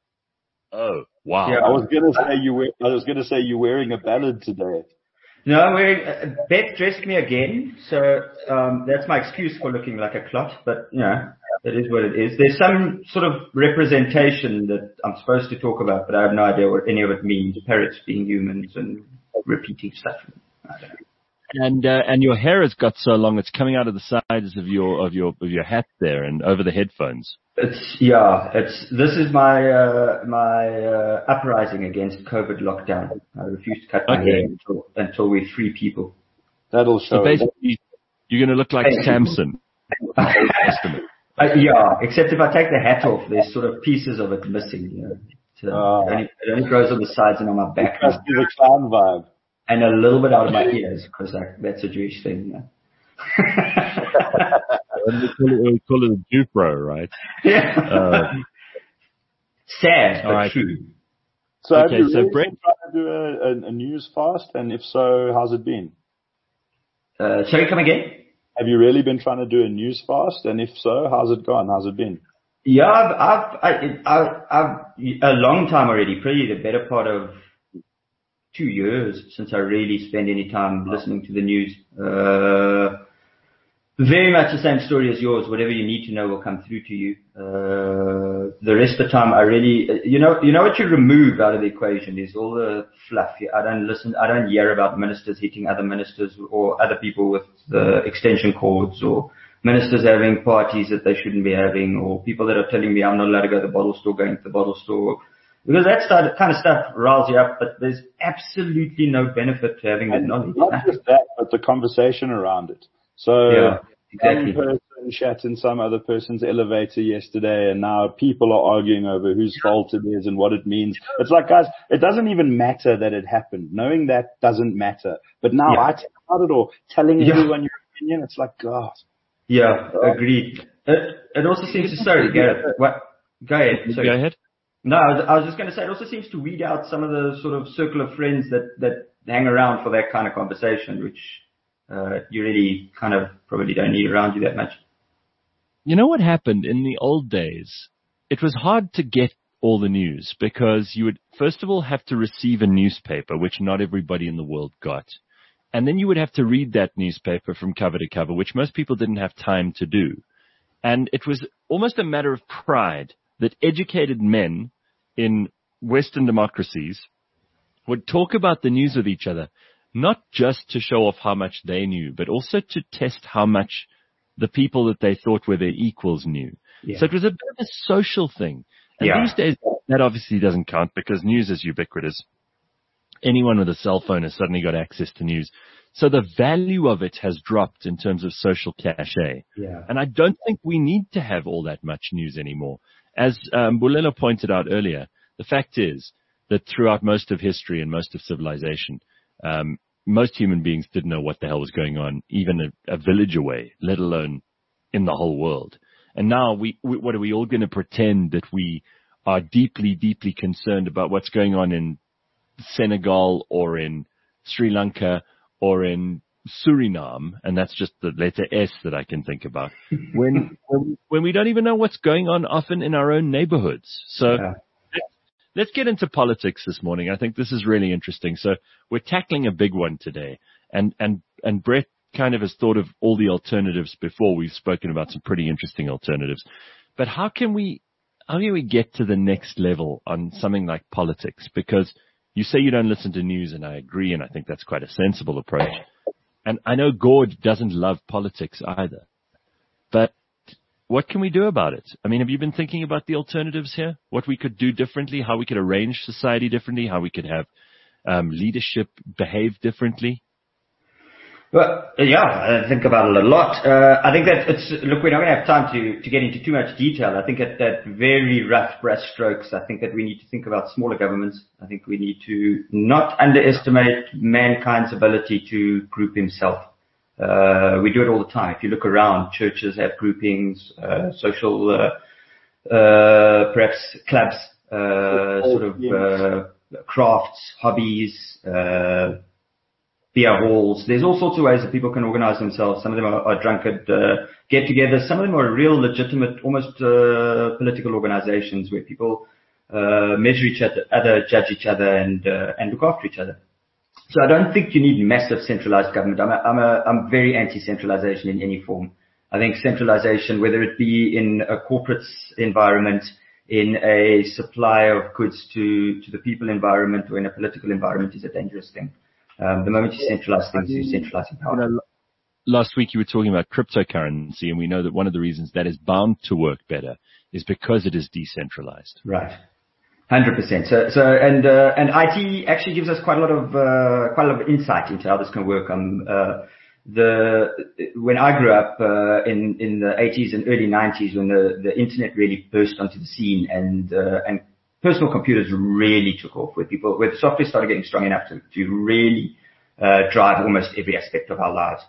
Oh, wow. Yeah. I was gonna say you were. I was gonna say you're wearing a ballad today. No, I'm wearing, uh, Beth dressed me again, so um, that's my excuse for looking like a clot, but, you know, it is what it is. There's some sort of representation that I'm supposed to talk about, but I have no idea what any of it means. Parrots being humans and repeating stuff. I don't know. And uh, and your hair has got so long; it's coming out of the sides of your of your of your hat there and over the headphones. It's yeah. It's this is my uh, my uh, uprising against COVID lockdown. I refuse to cut my Okay. hair until until we free people. That'll So show. basically, you're going to look like Samson. uh, yeah, except if I take the hat off, there's sort of pieces of it missing. You know. So Ah. it, only, it only grows on the sides and on my back. Must be the clown vibe. And a little bit out of my ears, because that's a Jewish thing. You know? And we call it, we call it a Jupro, right? Yeah. Uh, Sad, but all right. true. So have Okay, you so really Brett- been trying to do a, a, a news fast? And if so, how's it been? Uh, shall we come again? Have you really been trying to do a news fast? And if so, how's it gone? How's it been? Yeah, I've, I've, I, I've, I've, a long time already, probably the better part of two years since I really spend any time listening to the news. Uh, very much the same story as yours. Whatever you need to know will come through to you. Uh, the rest of the time, I really, you know, you know what you remove out of the equation is all the fluff. I don't listen, I don't hear about ministers hitting other ministers or other people with the extension cords or ministers having parties that they shouldn't be having or people that are telling me I'm not allowed to go to the bottle store, going to the bottle store. Because that start, kind of stuff riles you up, but there's absolutely no benefit to having that knowledge. Not just that, but the conversation around it. So Yeah, exactly. some person shat in some other person's elevator yesterday, and now people are arguing over whose fault it is and what it means. It's like, guys, it doesn't even matter that it happened. Knowing that doesn't matter. But now Yeah. I tell about it or telling Yeah. everyone your opinion, it's like, God. Yeah, agreed. It, it also seems to, sorry, Gareth, what? Go ahead. Sorry. Go ahead. No, I was, I was just going to say, it also seems to weed out some of the sort of circle of friends that, that hang around for that kind of conversation, which uh, you really kind of probably don't need around you that much. You know what happened in the old days? It was hard to get all the news, because you would, first of all, have to receive a newspaper, which not everybody in the world got. And then you would have to read that newspaper from cover to cover, which most people didn't have time to do. And it was almost a matter of pride that educated men in Western democracies would talk about the news with each other, not just to show off how much they knew, but also to test how much the people that they thought were their equals knew. Yeah. So it was a bit of a social thing. And yeah. these days, that obviously doesn't count because news is ubiquitous. Anyone with a cell phone has suddenly got access to news. So the value of it has dropped in terms of social cachet. Yeah. And I don't think we need to have all that much news anymore. As um, Bulelo pointed out earlier, the fact is that throughout most of history and most of civilization, um, most human beings didn't know what the hell was going on, even a, a village away, let alone in the whole world. And now we, we what are we all going to pretend that we are deeply, deeply concerned about what's going on in Senegal or in Sri Lanka or in Suriname, and that's just the letter S that I can think about, when when we don't even know what's going on often in our own neighborhoods. So yeah. Let's get into politics this morning. I think this is really interesting. So we're tackling a big one today, and and and Brett kind of has thought of all the alternatives before. We've spoken about some pretty interesting alternatives, but how can we how can we get to the next level on something like politics? Because you say you don't listen to news, and I agree, and I think that's quite a sensible approach. And I know Gord doesn't love politics either, but what can we do about it? I mean, have you been thinking about the alternatives here? What we could do differently, how we could arrange society differently, how we could have um, leadership behave differently? Well, yeah, I think about it a lot. Uh, I think that it's, look, we're not going to have time to, to get into too much detail. I think at that very rough brush strokes, I think that we need to think about smaller governments. I think we need to not underestimate mankind's ability to group himself. Uh, we do it all the time. If you look around, churches have groupings, uh, social, uh, uh, perhaps clubs, uh, sort of, uh, crafts, hobbies, uh, beer halls. There's all sorts of ways that people can organize themselves. Some of them are, are drunkard uh, get-togethers. Some of them are real, legitimate, almost uh, political organizations where people uh, measure each other, other, judge each other, and uh, and look after each other. So I don't think you need massive centralized government. I'm a, I'm a, I'm very anti-centralization in any form. I think centralization, whether it be in a corporate environment, in a supply of goods to to the people environment, or in a political environment, is a dangerous thing. Um, the moment you centralize things, you centralize power. You know, last week you were talking about cryptocurrency, and we know that one of the reasons that is bound to work better is because it is decentralized. Right. one hundred percent. So, so, and, uh, and I T actually gives us quite a lot of, uh, quite a lot of insight into how this can work. Um, uh, the, when I grew up, uh, in, in the eighties and early nineties, when the, the internet really burst onto the scene, and, uh, and personal computers really took off, where people, where the software started getting strong enough to, to really uh, drive almost every aspect of our lives.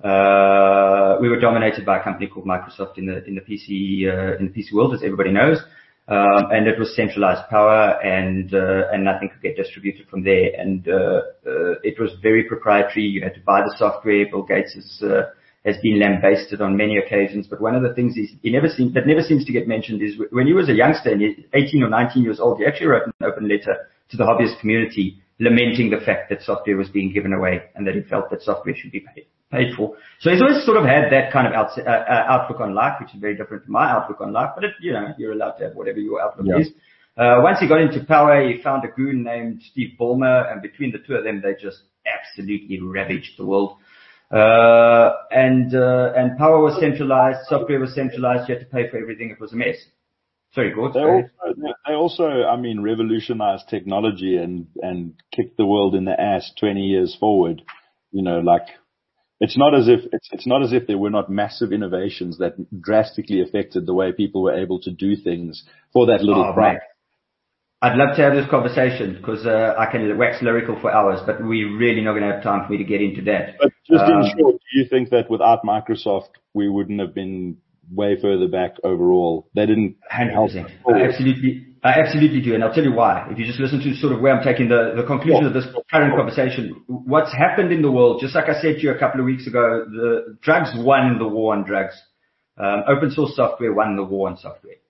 Uh, we were dominated by a company called Microsoft in the in the P C uh, in the P C world, as everybody knows, um, and it was centralized power, and uh, and nothing could get distributed from there. And uh, uh, it was very proprietary. You had to buy the software. Bill Gates has uh, has been lambasted on many occasions, but one of the things is, he never seems, that never seems to get mentioned is when he was a youngster, eighteen or nineteen years old, he actually wrote an open letter to the hobbyist community lamenting the fact that software was being given away and that he felt that software should be paid, paid for. So he's always sort of had that kind of out, uh, uh, outlook on life, which is very different from my outlook on life, but it, you know, you're allowed to have whatever your outlook yeah. is. Uh, once he got into power, he found a goon named Steve Ballmer, and between the two of them, they just absolutely ravaged the world. Uh, and, uh, and power was centralized, software was centralized, you had to pay for everything, it was a mess. Sorry, Gord. They also, they also, I mean, revolutionized technology and, and kicked the world in the ass twenty years forward. You know, like, it's not as if, it's, it's not as if there were not massive innovations that drastically affected the way people were able to do things for that little oh, price. I'd love to have this conversation because uh, I can wax lyrical for hours, but we're really not going to have time for me to get into that. But just um, in short, do you think that without Microsoft, we wouldn't have been way further back overall? They didn't one hundred percent. I absolutely, I absolutely do, and I'll tell you why. If you just listen to sort of where I'm taking the, the conclusion of this current conversation, what's happened in the world, just like I said to you a couple of weeks ago, the drugs won the war on drugs. Um, open source software won the war on software.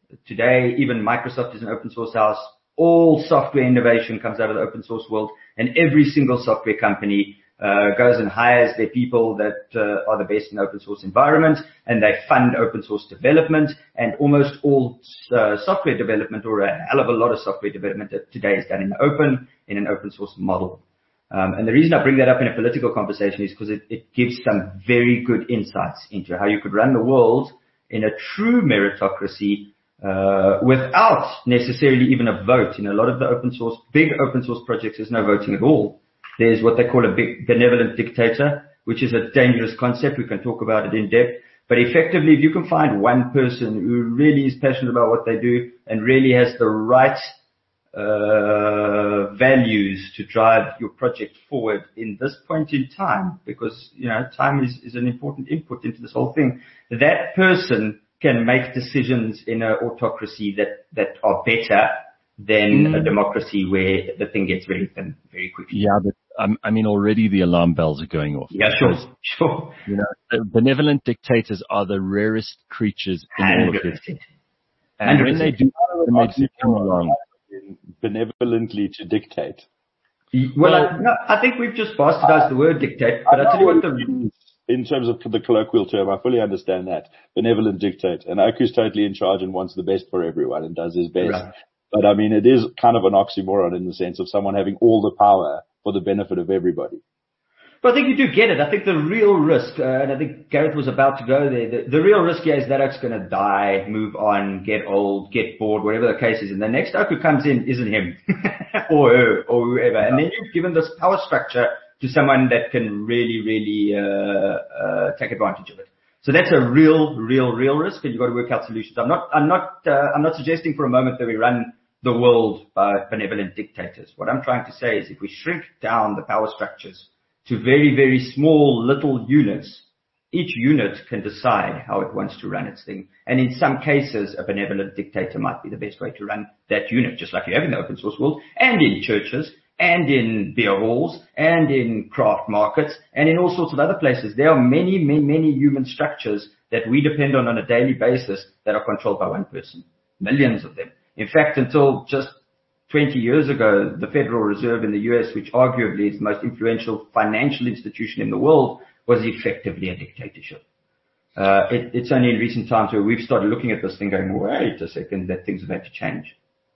Today, even Microsoft is an open source house. All software innovation comes out of the open source world, and every single software company uh, goes and hires their people that uh, are the best in open source environments, and they fund open source development. And almost all uh, software development, or a hell of a lot of software development today, is done in the open, in an open source model. Um, and the reason I bring that up in a political conversation is because it, it gives some very good insights into how you could run the world in a true meritocracy uh, without necessarily even a vote. In a lot of the open source, big open source projects, there's no voting at all. There's what they call a big benevolent dictator, which is a dangerous concept. We can talk about it in depth. But effectively, if you can find one person who really is passionate about what they do and really has the right uh values to drive your project forward in this point in time, because, you know, time is, is an important input into this whole thing, that person can make decisions in an autocracy that, that are better than mm. a democracy where the thing gets very thin very quickly. Yeah, but um, I mean, already the alarm bells are going off. Yeah, sure, sure. You know, benevolent dictators are the rarest creatures in all of this. And when they do, when they do come along, benevolently to dictate. Well, well I, no, I think we've just bastardized the word dictate, but I tell you what, the in terms of the colloquial term, I fully understand that. Benevolent dictate. And Oku's totally in charge and wants the best for everyone and does his best. Right. But I mean, it is kind of an oxymoron in the sense of someone having all the power for the benefit of everybody. But I think you do get it. I think the real risk, uh, and I think Gareth was about to go there, the, the real risk here is that Oak's going to die, move on, get old, get bored, whatever the case is. And the next Oak who comes in isn't him or her or whoever. And then you've given this power structure to someone that can really, really uh, uh, take advantage of it. So that's a real, real, real risk, and you've got to work out solutions. I'm not, I'm not, uh, I'm not suggesting for a moment that we run the world by benevolent dictators. What I'm trying to say is if we shrink down the power structures to very, very small little units, each unit can decide how it wants to run its thing. And in some cases, a benevolent dictator might be the best way to run that unit, just like you have in the open source world, and in churches, and in beer halls, and in craft markets, and in all sorts of other places. There are many, many, many human structures that we depend on on a daily basis that are controlled by one person. Millions of them. In fact, until just twenty years ago, the Federal Reserve in the U S, which arguably is the most influential financial institution in the world, was effectively a dictatorship. Uh, it, it's only in recent times where we've started looking at this thing going, wait a second, that things have had to change.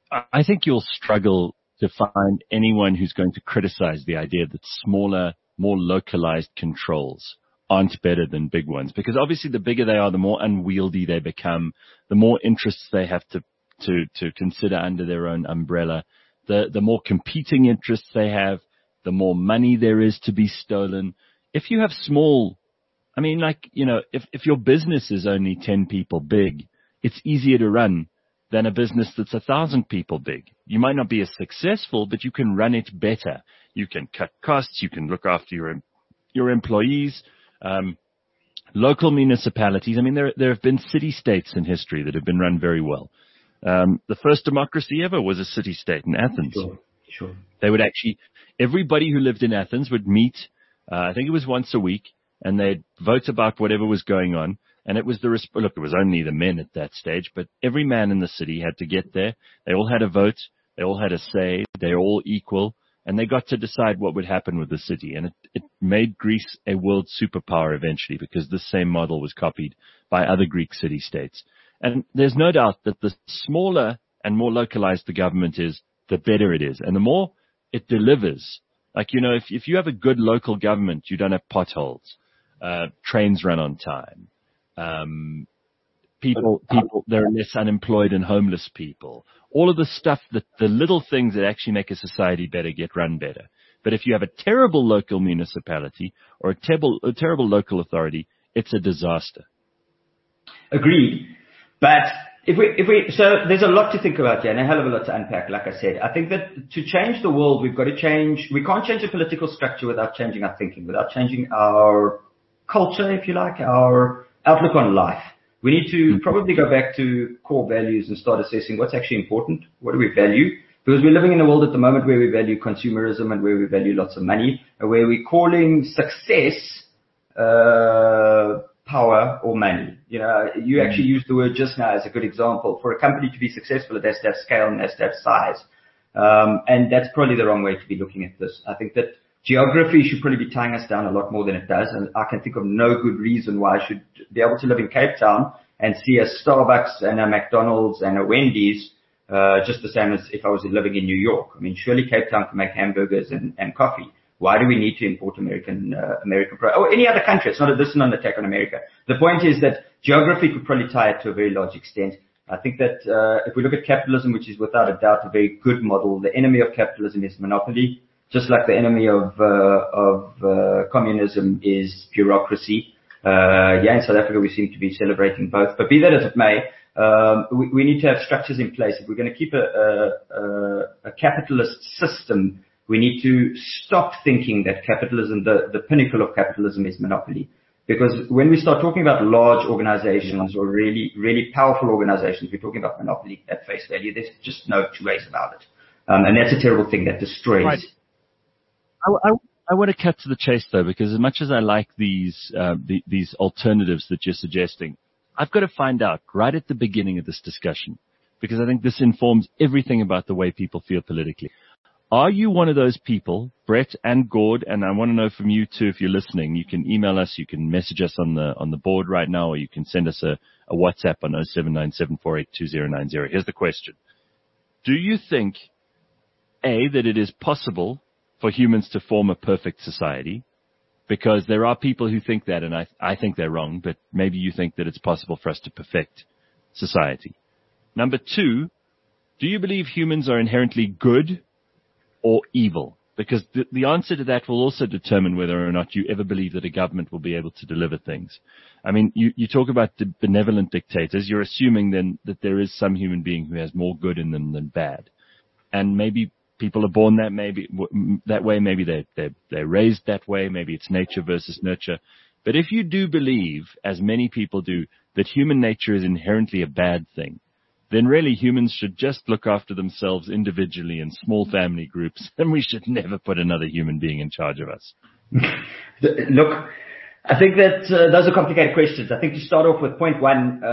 I think you'll struggle to find anyone who's going to criticize the idea that smaller, more localized controls aren't better than big ones. Because obviously the bigger they are, the more unwieldy they become, the more interests they have to to to consider under their own umbrella, the the more competing interests they have, the more money there is to be stolen. If you have small, I mean, like, you know, if, if your business is only ten people big, it's easier to run than a business that's a thousand people big. You might not be as successful, but you can run it better. You can cut costs. You can look after your your employees. Um, local municipalities. I mean, there there have been city-states in history that have been run very well. Um, the first democracy ever was a city-state in Athens. Sure, sure. They would actually, everybody who lived in Athens would meet, uh, I think it was once a week, and they'd vote about whatever was going on. And it was the, look, it was only the men at that stage, but every man in the city had to get there. They all had a vote. They all had a say. They were all equal. And they got to decide what would happen with the city. And it, it made Greece a world superpower eventually, because this same model was copied by other Greek city-states. And there's no doubt that the smaller and more localized the government is, the better it is. And the more it delivers. Like, you know, if, if you have a good local government, you don't have potholes. Uh, trains run on time. Um, people, people, there are less unemployed and homeless people. All of the stuff that the little things that actually make a society better get run better. But if you have a terrible local municipality or a terrible, a terrible local authority, it's a disaster. Agreed. But if we, if we, so there's a lot to think about here and a hell of a lot to unpack, like I said. I think that to change the world, we've got to change, we can't change the political structure without changing our thinking, without changing our culture, if you like, our outlook on life. We need to probably go back to core values and start assessing what's actually important. What do we value? Because we're living in a world at the moment where we value consumerism and where we value lots of money, and where we're calling success, uh, power or money. You know, you actually used the word just now as a good example. For a company to be successful, it has to have scale and it has to have size. Um, and that's probably the wrong way to be looking at this. I think that geography should probably be tying us down a lot more than it does. And I can think of no good reason why I should be able to live in Cape Town and see a Starbucks and a McDonald's and a Wendy's, uh, just the same as if I was living in New York. I mean, surely Cape Town can make hamburgers and, and coffee. Why do we need to import American, uh, American product? Oh, any other country. It's not a, this is not an attack on America. The point is that geography could probably tie it to a very large extent. I think that, uh, if we look at capitalism, which is without a doubt a very good model, the enemy of capitalism is monopoly, just like the enemy of, uh, of, uh, communism is bureaucracy. Uh, yeah, in South Africa we seem to be celebrating both, but be that as it may, um, we, we need to have structures in place. If we're going to keep a, a, a, a capitalist system, we need to stop thinking that capitalism, the, the pinnacle of capitalism is monopoly. Because when we start talking about large organizations or really, really powerful organizations, we're talking about monopoly at face value. There's just no two ways about it. Um, and that's a terrible thing that destroys. Right. I, I, I want to cut to the chase though, because as much as I like these, uh, the, these alternatives that you're suggesting, I've got to find out right at the beginning of this discussion, because I think this informs everything about the way people feel politically. Are you one of those people, Brett and Gord, and I want to know from you too, if you're listening, you can email us, you can message us on the, on the board right now, or you can send us a, a WhatsApp on oh seven nine seven four eight two oh nine oh. Here's the question. Do you think, A, that it is possible for humans to form a perfect society? Because there are people who think that, and I, I think they're wrong, but maybe you think that it's possible for us to perfect society. Number two, do you believe humans are inherently good or evil? Because the, the answer to that will also determine whether or not you ever believe that a government will be able to deliver things. I mean, you, you talk about the benevolent dictators. You're assuming then that there is some human being who has more good in them than bad. And maybe people are born that maybe that way. Maybe they're, they're, they're raised that way. Maybe it's nature versus nurture. But if you do believe, as many people do, that human nature is inherently a bad thing, then really humans should just look after themselves individually in small family groups, and we should never put another human being in charge of us. Look, I think that uh, those are complicated questions. I think to start off with point one,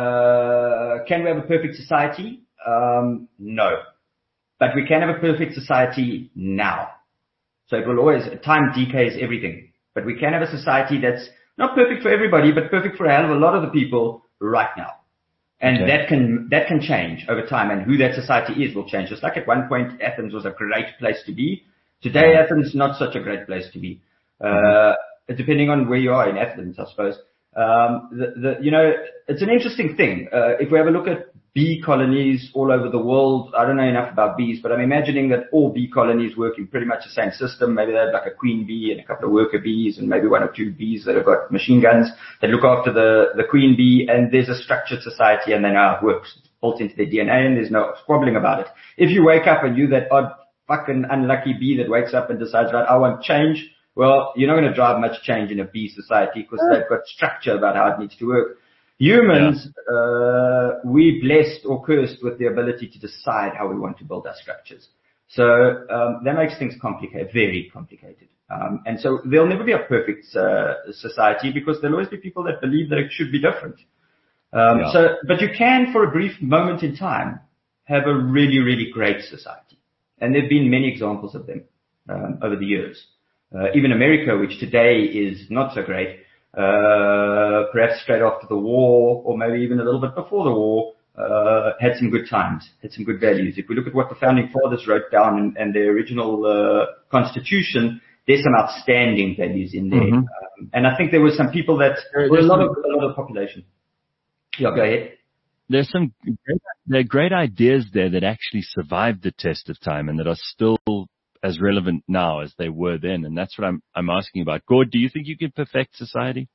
uh, can we have a perfect society? Um, no. But we can have a perfect society now. So it will always, time decays everything. But we can have a society that's not perfect for everybody, but perfect for a hell of a lot of the people right now. And okay. that can, that can change over time, and who that society is will change. Just like at one point, Athens was a great place to be. Today, yeah. Athens is not such a great place to be. Uh, depending on where you are in Athens, I suppose. Um, the, the, you know, it's an interesting thing. Uh, if we have a look at bee colonies all over the world, I don't know enough about bees, but I'm imagining that all bee colonies work in pretty much the same system. Maybe they have like a queen bee and a couple of worker bees and maybe one or two bees that have got machine guns that look after the, the queen bee, and there's a structured society and they know how it works. It's built into their D N A and there's no squabbling about it. If you wake up and you're that odd fucking unlucky bee that wakes up and decides, right, I want change, well, you're not going to drive much change in a bee society because they've got structure about how it needs to work. Humans, yeah. uh, we blessed or cursed with the ability to decide how we want to build our structures. So um, that makes things complicated, very complicated. Um, and so there'll never be a perfect uh, society because there'll always be people that believe that it should be different. Um, yeah. So, but you can, for a brief moment in time, have a really, really great society. And there've been many examples of them um, over the years. Uh, even America, which today is not so great, uh, perhaps straight after the war, or maybe even a little bit before the war, uh, had some good times, had some good values. If we look at what the founding fathers wrote down in, in their original uh, constitution, there's some outstanding values in there. Mm-hmm. Um, and I think there were some people that were a lot of a lot of the population. Yeah, go ahead. There's some great, there are great ideas there that actually survived the test of time and that are still as relevant now as they were then, and that's what I'm I'm asking about. Gord, do you think you can perfect society?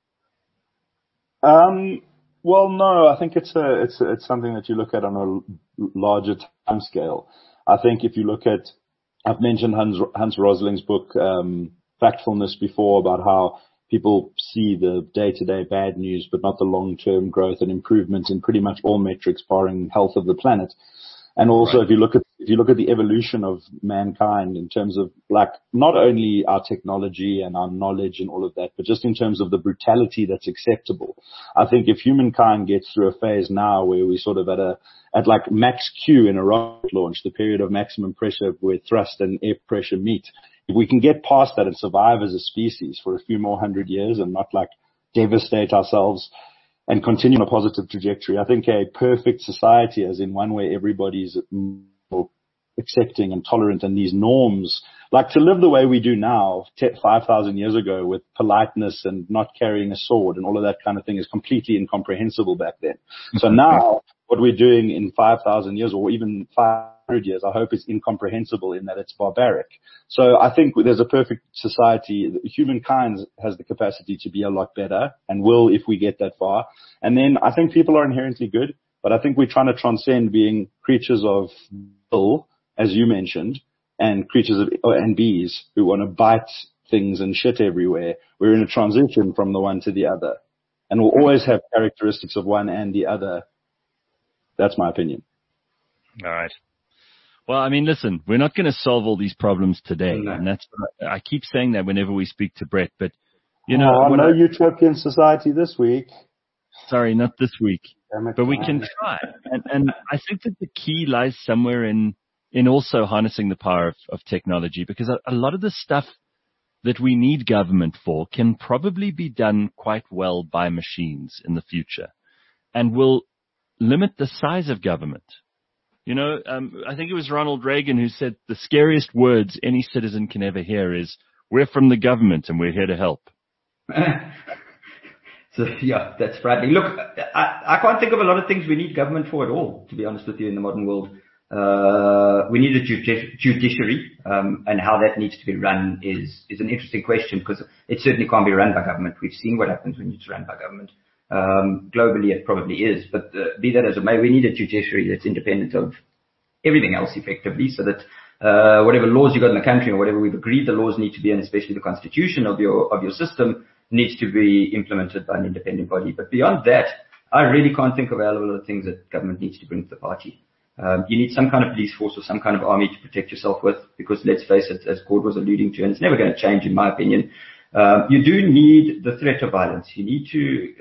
Um, well, no. I think it's a it's a, it's something that you look at on a larger time scale. I think if you look at, I've mentioned Hans Hans Rosling's book um, Factfulness before, about how people see the day-to-day bad news, but not the long-term growth and improvement in pretty much all metrics, barring health of the planet. And also, right. if you look at if you look at the evolution of mankind in terms of like not only our technology and our knowledge and all of that, but just in terms of the brutality that's acceptable. I think if humankind gets through a phase now where we sort of at a, at like max Q in a rocket launch, the period of maximum pressure where thrust and air pressure meet, if we can get past that and survive as a species for a few more hundred years and not like devastate ourselves and continue on a positive trajectory, I think a perfect society, as in one where everybody's accepting and tolerant and these norms, like to live the way we do now, five thousand years ago with politeness and not carrying a sword and all of that kind of thing is completely incomprehensible back then. So now what we're doing in five thousand years or even five hundred years, I hope is incomprehensible in that it's barbaric. So I think there's a perfect society. Humankind has the capacity to be a lot better and will if we get that far. And then I think people are inherently good, but I think we're trying to transcend being creatures of will, as you mentioned, and creatures of, and bees who want to bite things and shit everywhere. We're in a transition from the one to the other. And we'll always have characteristics of one and the other. That's my opinion. All right. Well, I mean, listen, we're not going to solve all these problems today. No. And that's what I, I keep saying that whenever we speak to Brett, but you know, oh, no I, utopian society this week. Sorry, not this week, but we can try. And, and I think that the key lies somewhere in, in also harnessing the power of, of technology, because a, a lot of the stuff that we need government for can probably be done quite well by machines in the future and will limit the size of government. You know, um, I think it was Ronald Reagan who said the scariest words any citizen can ever hear is, we're from the government and we're here to help. So, yeah, that's frightening. Look, I, I can't think of a lot of things we need government for at all, to be honest with you, in the modern world. Uh, we need a judici- judiciary, um, and how that needs to be run is, is an interesting question because it certainly can't be run by government. We've seen what happens when it's run by government. Um, globally, it probably is, but uh, be that as it may, we need a judiciary that's independent of everything else effectively, so that uh, whatever laws you got in the country or whatever we've agreed the laws need to be, and especially the constitution of your of your system, needs to be implemented by an independent body. But beyond that, I really can't think of a lot of things that government needs to bring to the party. Um, you need some kind of police force or some kind of army to protect yourself with, because let's face it, as Gord was alluding to, and it's never going to change in my opinion, um, you do need the threat of violence. You need to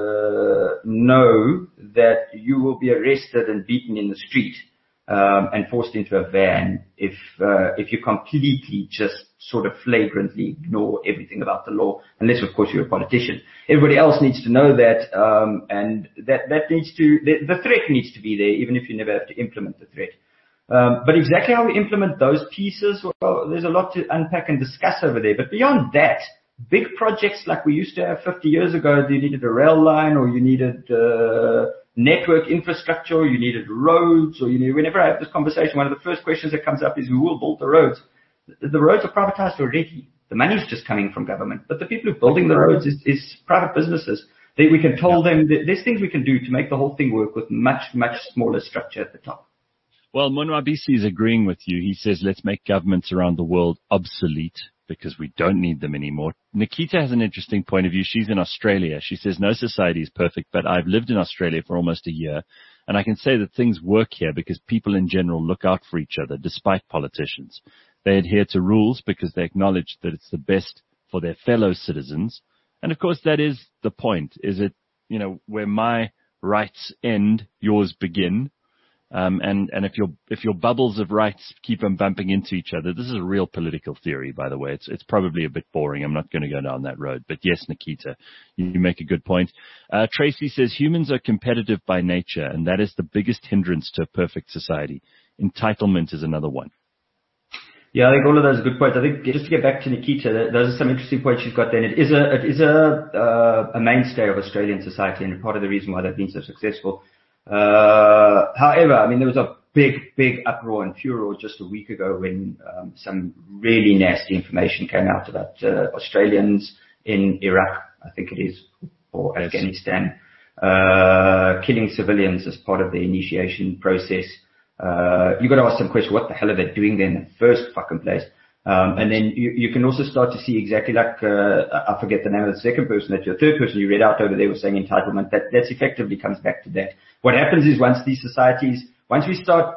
uh, know that you will be arrested and beaten in the street um, and forced into a van if uh, if you completely just sort of flagrantly ignore everything about the law, unless of course you're a politician. Everybody else needs to know that, um, and that that needs to the, the threat needs to be there, even if you never have to implement the threat. Um, but exactly how we implement those pieces, well, there's a lot to unpack and discuss over there. But beyond that, big projects like we used to have fifty years ago, you needed a rail line, or you needed uh, network infrastructure, or you needed roads, or you need, whenever I have this conversation, one of the first questions that comes up is, who will build the roads? The, the roads are privatized already. The money's just coming from government. But the people who are building the roads is, is private businesses. They, we can tell them that there's things we can do to make the whole thing work with much, much smaller structure at the top. Well, Monwabisi is agreeing with you. He says, let's make governments around the world obsolete because we don't need them anymore. Nikita has an interesting point of view. She's in Australia. She says, no society is perfect, but I've lived in Australia for almost a year, and I can say that things work here because people in general look out for each other, despite politicians. They adhere to rules because they acknowledge that it's the best for their fellow citizens. And of course, that is the point. Is it, you know, where my rights end, yours begin. Um, and, and if your, if your bubbles of rights keep on bumping into each other, this is a real political theory, by the way. It's, it's probably a bit boring. I'm not going to go down that road. But yes, Nikita, you make a good point. Uh, Tracy says humans are competitive by nature, and that is the biggest hindrance to a perfect society. Entitlement is another one. Yeah, I think all of those are good points. I think just to get back to Nikita, those are some interesting points she's got there. And it is a, it is a, uh, a mainstay of Australian society, and part of the reason why they've been so successful. Uh, however, I mean, there was a big, big uproar and furor just a week ago when um, some really nasty information came out about uh, Australians in Iraq, I think it is, or yes. Afghanistan, uh, killing civilians as part of the initiation process. Uh, you got to ask some question, what the hell are they doing there in the first fucking place? Um, and then you, you can also start to see exactly like, uh, I forget the name of the second person, that your third person you read out over there was saying entitlement, that, that effectively comes back to that. What happens is once these societies, once we start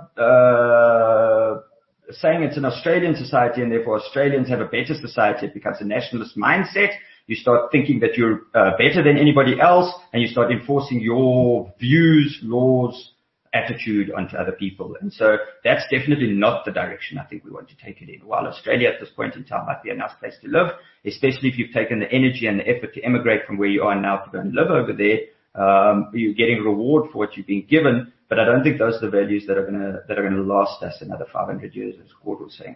uh, saying it's an Australian society and therefore Australians have a better society, it becomes a nationalist mindset. You start thinking that you're uh, better than anybody else, and you start enforcing your views, laws, attitude onto other people. And so that's definitely not the direction I think we want to take it in. While Australia at this point in time might be a nice place to live, especially if you've taken the energy and the effort to emigrate from where you are now to go and live over there, um, you're getting reward for what you've been given. But I don't think those are the values that are going to that are going to last us another five hundred years, as Gord was saying.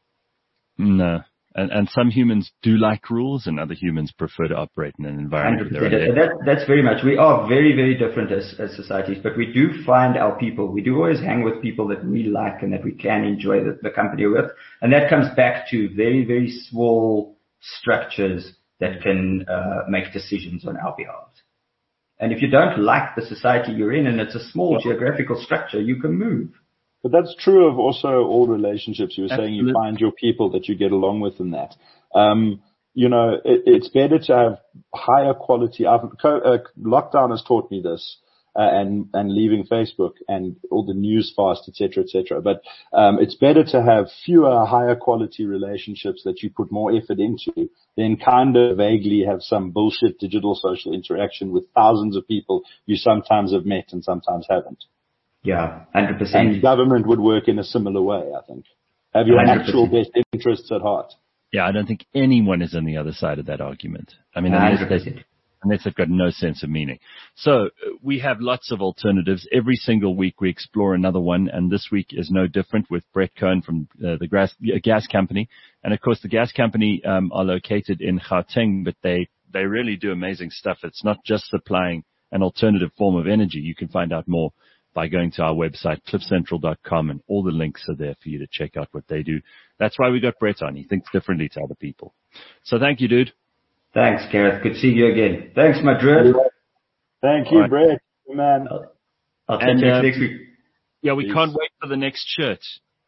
No. And, and some humans do like rules, and other humans prefer to operate in an environment. one hundred percent. That, that's very much. We are very, very different as, as societies, but we do find our people. We do always hang with people that we like and that we can enjoy the, the company with. And that comes back to very, very small structures that can uh, make decisions on our behalf. And if you don't like the society you're in, and it's a small geographical structure, you can move. But that's true of also all relationships. You were saying Absolutely. you find your people that you get along with in that. Um, you know, it, it's better to have higher quality. I've, uh, lockdown has taught me this, uh, and, and leaving Facebook and all the news fast, et cetera, et cetera. But, um, it's better to have fewer higher quality relationships that you put more effort into than kind of vaguely have some bullshit digital social interaction with thousands of people you sometimes have met and sometimes haven't. Yeah, one hundred percent. And government would work in a similar way, I think. Have your one hundred percent. actual best interests at heart. Yeah, I don't think anyone is on the other side of that argument. I mean, one unless, hundred they, percent. unless they've got no sense of meaning. So uh, we have lots of alternatives. Every single week we explore another one, and this week is no different with Brett Cohen from uh, the gas, uh, gas company. And of course, the gas company um, are located in Gauteng, but they, they really do amazing stuff. It's not just supplying an alternative form of energy. You can find out more by going to our website, cliff central dot com, and all the links are there for you to check out what they do. That's why we got Brett on. He thinks differently to other people. So thank you, dude. Thanks, Gareth. Good seeing you again. Thanks, Madrid. Thank you, All right. Brett. Man. I'll, I'll catch And, you uh, next week. Yeah, we Peace. can't wait for the next shirt.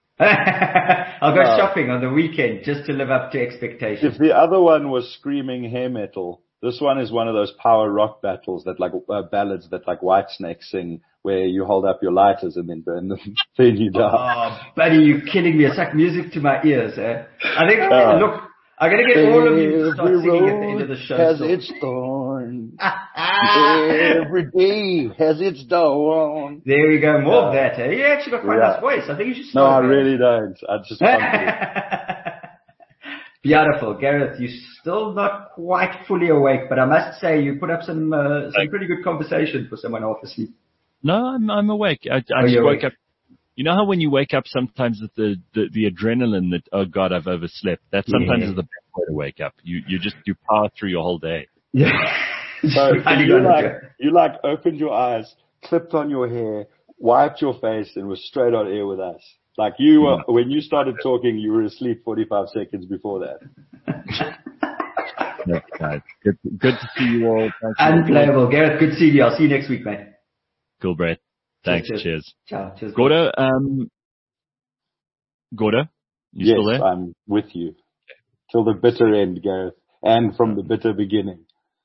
I'll go Wow. shopping on the weekend just to live up to expectations. If the other one was screaming hair metal, this one is one of those power rock battles that like uh, ballads that like Whitesnake sing, where you hold up your lighters and then burn them, then you die. Oh, buddy, you're killing me. It's like music to my ears, eh? I think, Uh, look, I'm going to get all of you to start Every singing at the end road of the show. has so- its thorn. Every day has its dawn. There we go. More of Yeah. that, eh? You actually got quite a Yeah. nice voice. I think you should No, I start. with that. really don't. I just can't. Beautiful. Gareth, you're still not quite fully awake, but I must say you put up some uh, some pretty good conversation for someone half asleep. No, I'm I'm awake. I, I Oh, just you're woke awake. up. You know how when you wake up sometimes that the, the, the adrenaline that, oh God, I've overslept. That sometimes Yeah. is the best way to wake up. You you just, you power through your whole day. Yeah. So I you got it, like, yeah. you like opened your eyes, clipped on your hair, wiped your face, and was straight on air with us. Like you were, when you started talking, you were asleep forty-five seconds before that. That's nice. Good, good to see you all. Thank you. Unplayable. Gareth, good seeing you. I'll see you next week, mate. Cool, Brett. Thanks. Cheers. Cheers. Ciao. Cheers. Gordo, um, Gordo, you yes, still there? I'm with you. Till the bitter end, Gareth. And from the bitter beginning.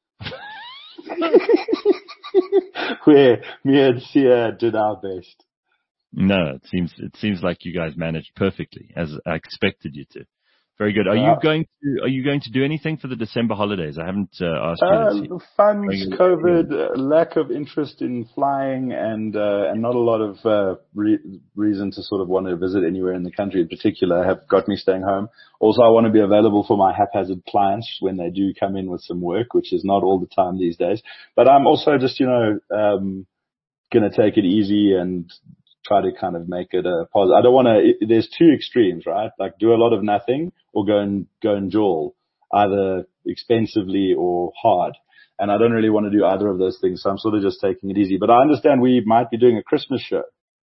Where me and Sia did our best. No, it seems it seems like you guys managed perfectly, as I expected you to. Very good. Are you Uh, going to Are you going to do anything for the December holidays? I haven't uh, asked you Uh, this yet. funds, Regular- COVID, uh, lack of interest in flying, and uh, and not a lot of uh, re- reason to sort of want to visit anywhere in the country in particular have got me staying home. Also, I want to be available for my haphazard clients when they do come in with some work, which is not all the time these days. But I'm also just, you know, um, going to take it easy and try to kind of make it a positive. I don't want to, there's two extremes, right? Like do a lot of nothing or go and, go and jawl, either expensively or hard. And I don't really want to do either of those things. So I'm sort of just taking it easy, but I understand we might be doing a Christmas show.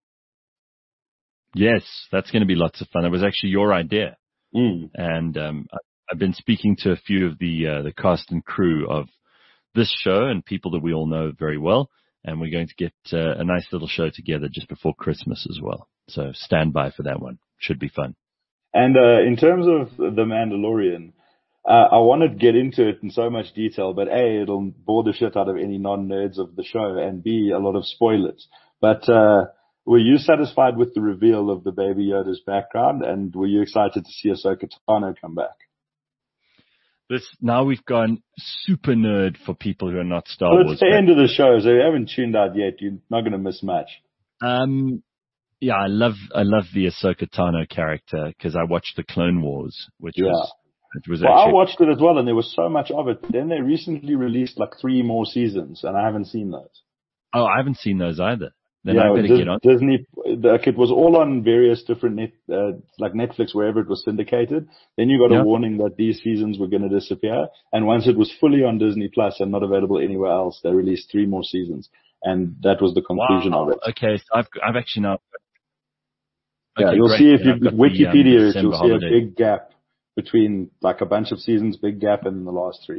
Yes, that's going to be lots of fun. It was actually your idea. Mm. And um, I- I've been speaking to a few of the uh, the cast and crew of this show and people that we all know very well. And we're going to get uh, a nice little show together just before Christmas as well. So stand by for that one. Should be fun. And uh, in terms of The Mandalorian, uh, I want to get into it in so much detail, but A, it'll bore the shit out of any non-nerds of the show, and B, a lot of spoilers. But uh, were you satisfied with the reveal of the Baby Yoda's background, and were you excited to see Ahsoka Tano come back? This now we've gone super nerd for people who are not Star Well, Wars. it's the end of the show, so if you haven't tuned out yet, you're not going to miss much. Um, yeah, I love I love the Ahsoka Tano character because I watched the Clone Wars, which Yeah. was it was Well, actually I watched it as well, and there was so much of it. Then they recently released like three more seasons, and I haven't seen those. oh I haven't seen those either. Then yeah, I better Dis- get on. Disney, like it was all on various different net, uh, like Netflix, wherever it was syndicated. Then you got Yeah. a warning that these seasons were going to disappear. And once it was fully on Disney Plus and not available anywhere else, they released three more seasons. And that was the conclusion Wow. of it. Okay, so I've I've actually now. Yeah, Okay, you'll great. see if Then you I've got the, um, Wikipedia it, December you'll see holiday. a big gap between like a bunch of seasons, big gap, and the last three.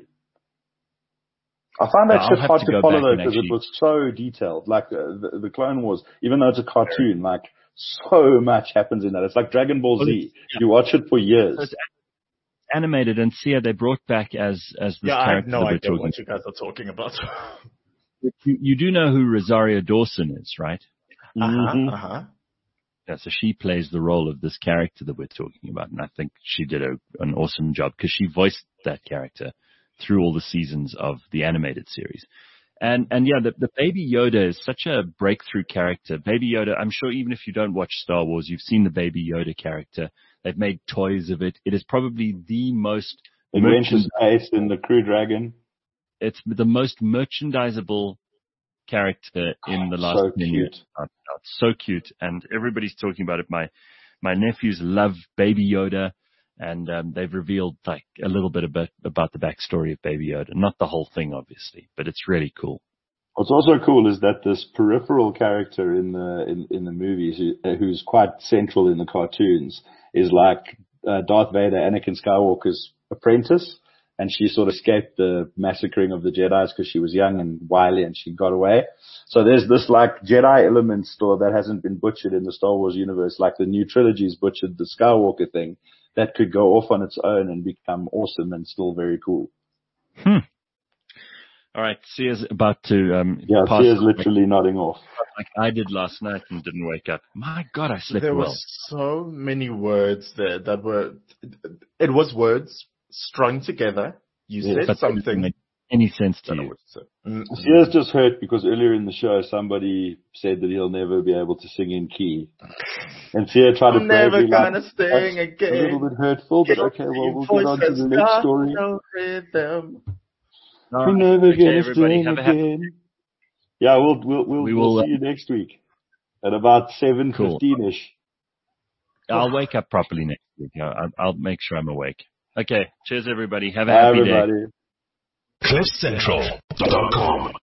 I found that Yeah, I'll shit have hard to to go follow back though and because actually- it was so detailed. Like uh, the, the Clone Wars, even though it's a cartoon, like so much happens in that. It's like Dragon Ball Well, Z. it's- yeah. You watch it for years. So it's animated, and Sia they brought back as as this Yeah, I have character no that we're idea talking. what you guys are talking about. You, you do know who Rosario Dawson is, right? Uh-huh, Mhm. uh-huh. Yeah, so she plays the role of this character that we're talking about, and I think she did a, an awesome job because she voiced that character through all the seasons of the animated series. And and yeah, the, the Baby Yoda is such a breakthrough character. Baby Yoda, I'm sure even if you don't watch Star Wars, you've seen the Baby Yoda character. They've made toys of it. It is probably the most Adventure merchand- Space and the Crew Dragon. it's the most merchandisable character in the last So ten cute. years. Uh, uh, So cute, and everybody's talking about it. My my nephews love Baby Yoda, and um, they've revealed like a little bit about about the backstory of Baby Yoda. Not the whole thing, obviously, but it's really cool. What's also cool is that this peripheral character in the in, in the movies, who, uh, who's quite central in the cartoons, is like uh, Darth Vader, Anakin Skywalker's apprentice, and she sort of escaped the massacring of the Jedis because she was young and wily, and she got away. So there's this like Jedi element still that hasn't been butchered in the Star Wars universe, like the new trilogy's butchered the Skywalker thing, that could go off on its own and become awesome and still very cool. Hmm. All right, Sia's about to um, Yeah, pass she is literally nodding off. like I did last night and didn't wake up. My God, I slept There well. were so many words there that were, it was words strung together. You Yeah, said but that didn't something. make any sense I to don't know you. what to say. Mm, She is just hurt because earlier in the show somebody said that he'll never be able to sing in key. And Sia tried to I'm never bravely, like, gonna sing that's again. a little bit hurtful, but okay, well, we'll get on to the next story. No rhythm. All We're right. never Okay, gonna everybody, sing have a happy- again. Yeah, we'll, we'll, we'll, We we'll will, see you next week at about seven fifteen-ish. I'll wake up properly next week. I'll, I'll make sure I'm awake. Okay. Cheers, everybody. Have a Bye, happy day. everybody. cliff central dot com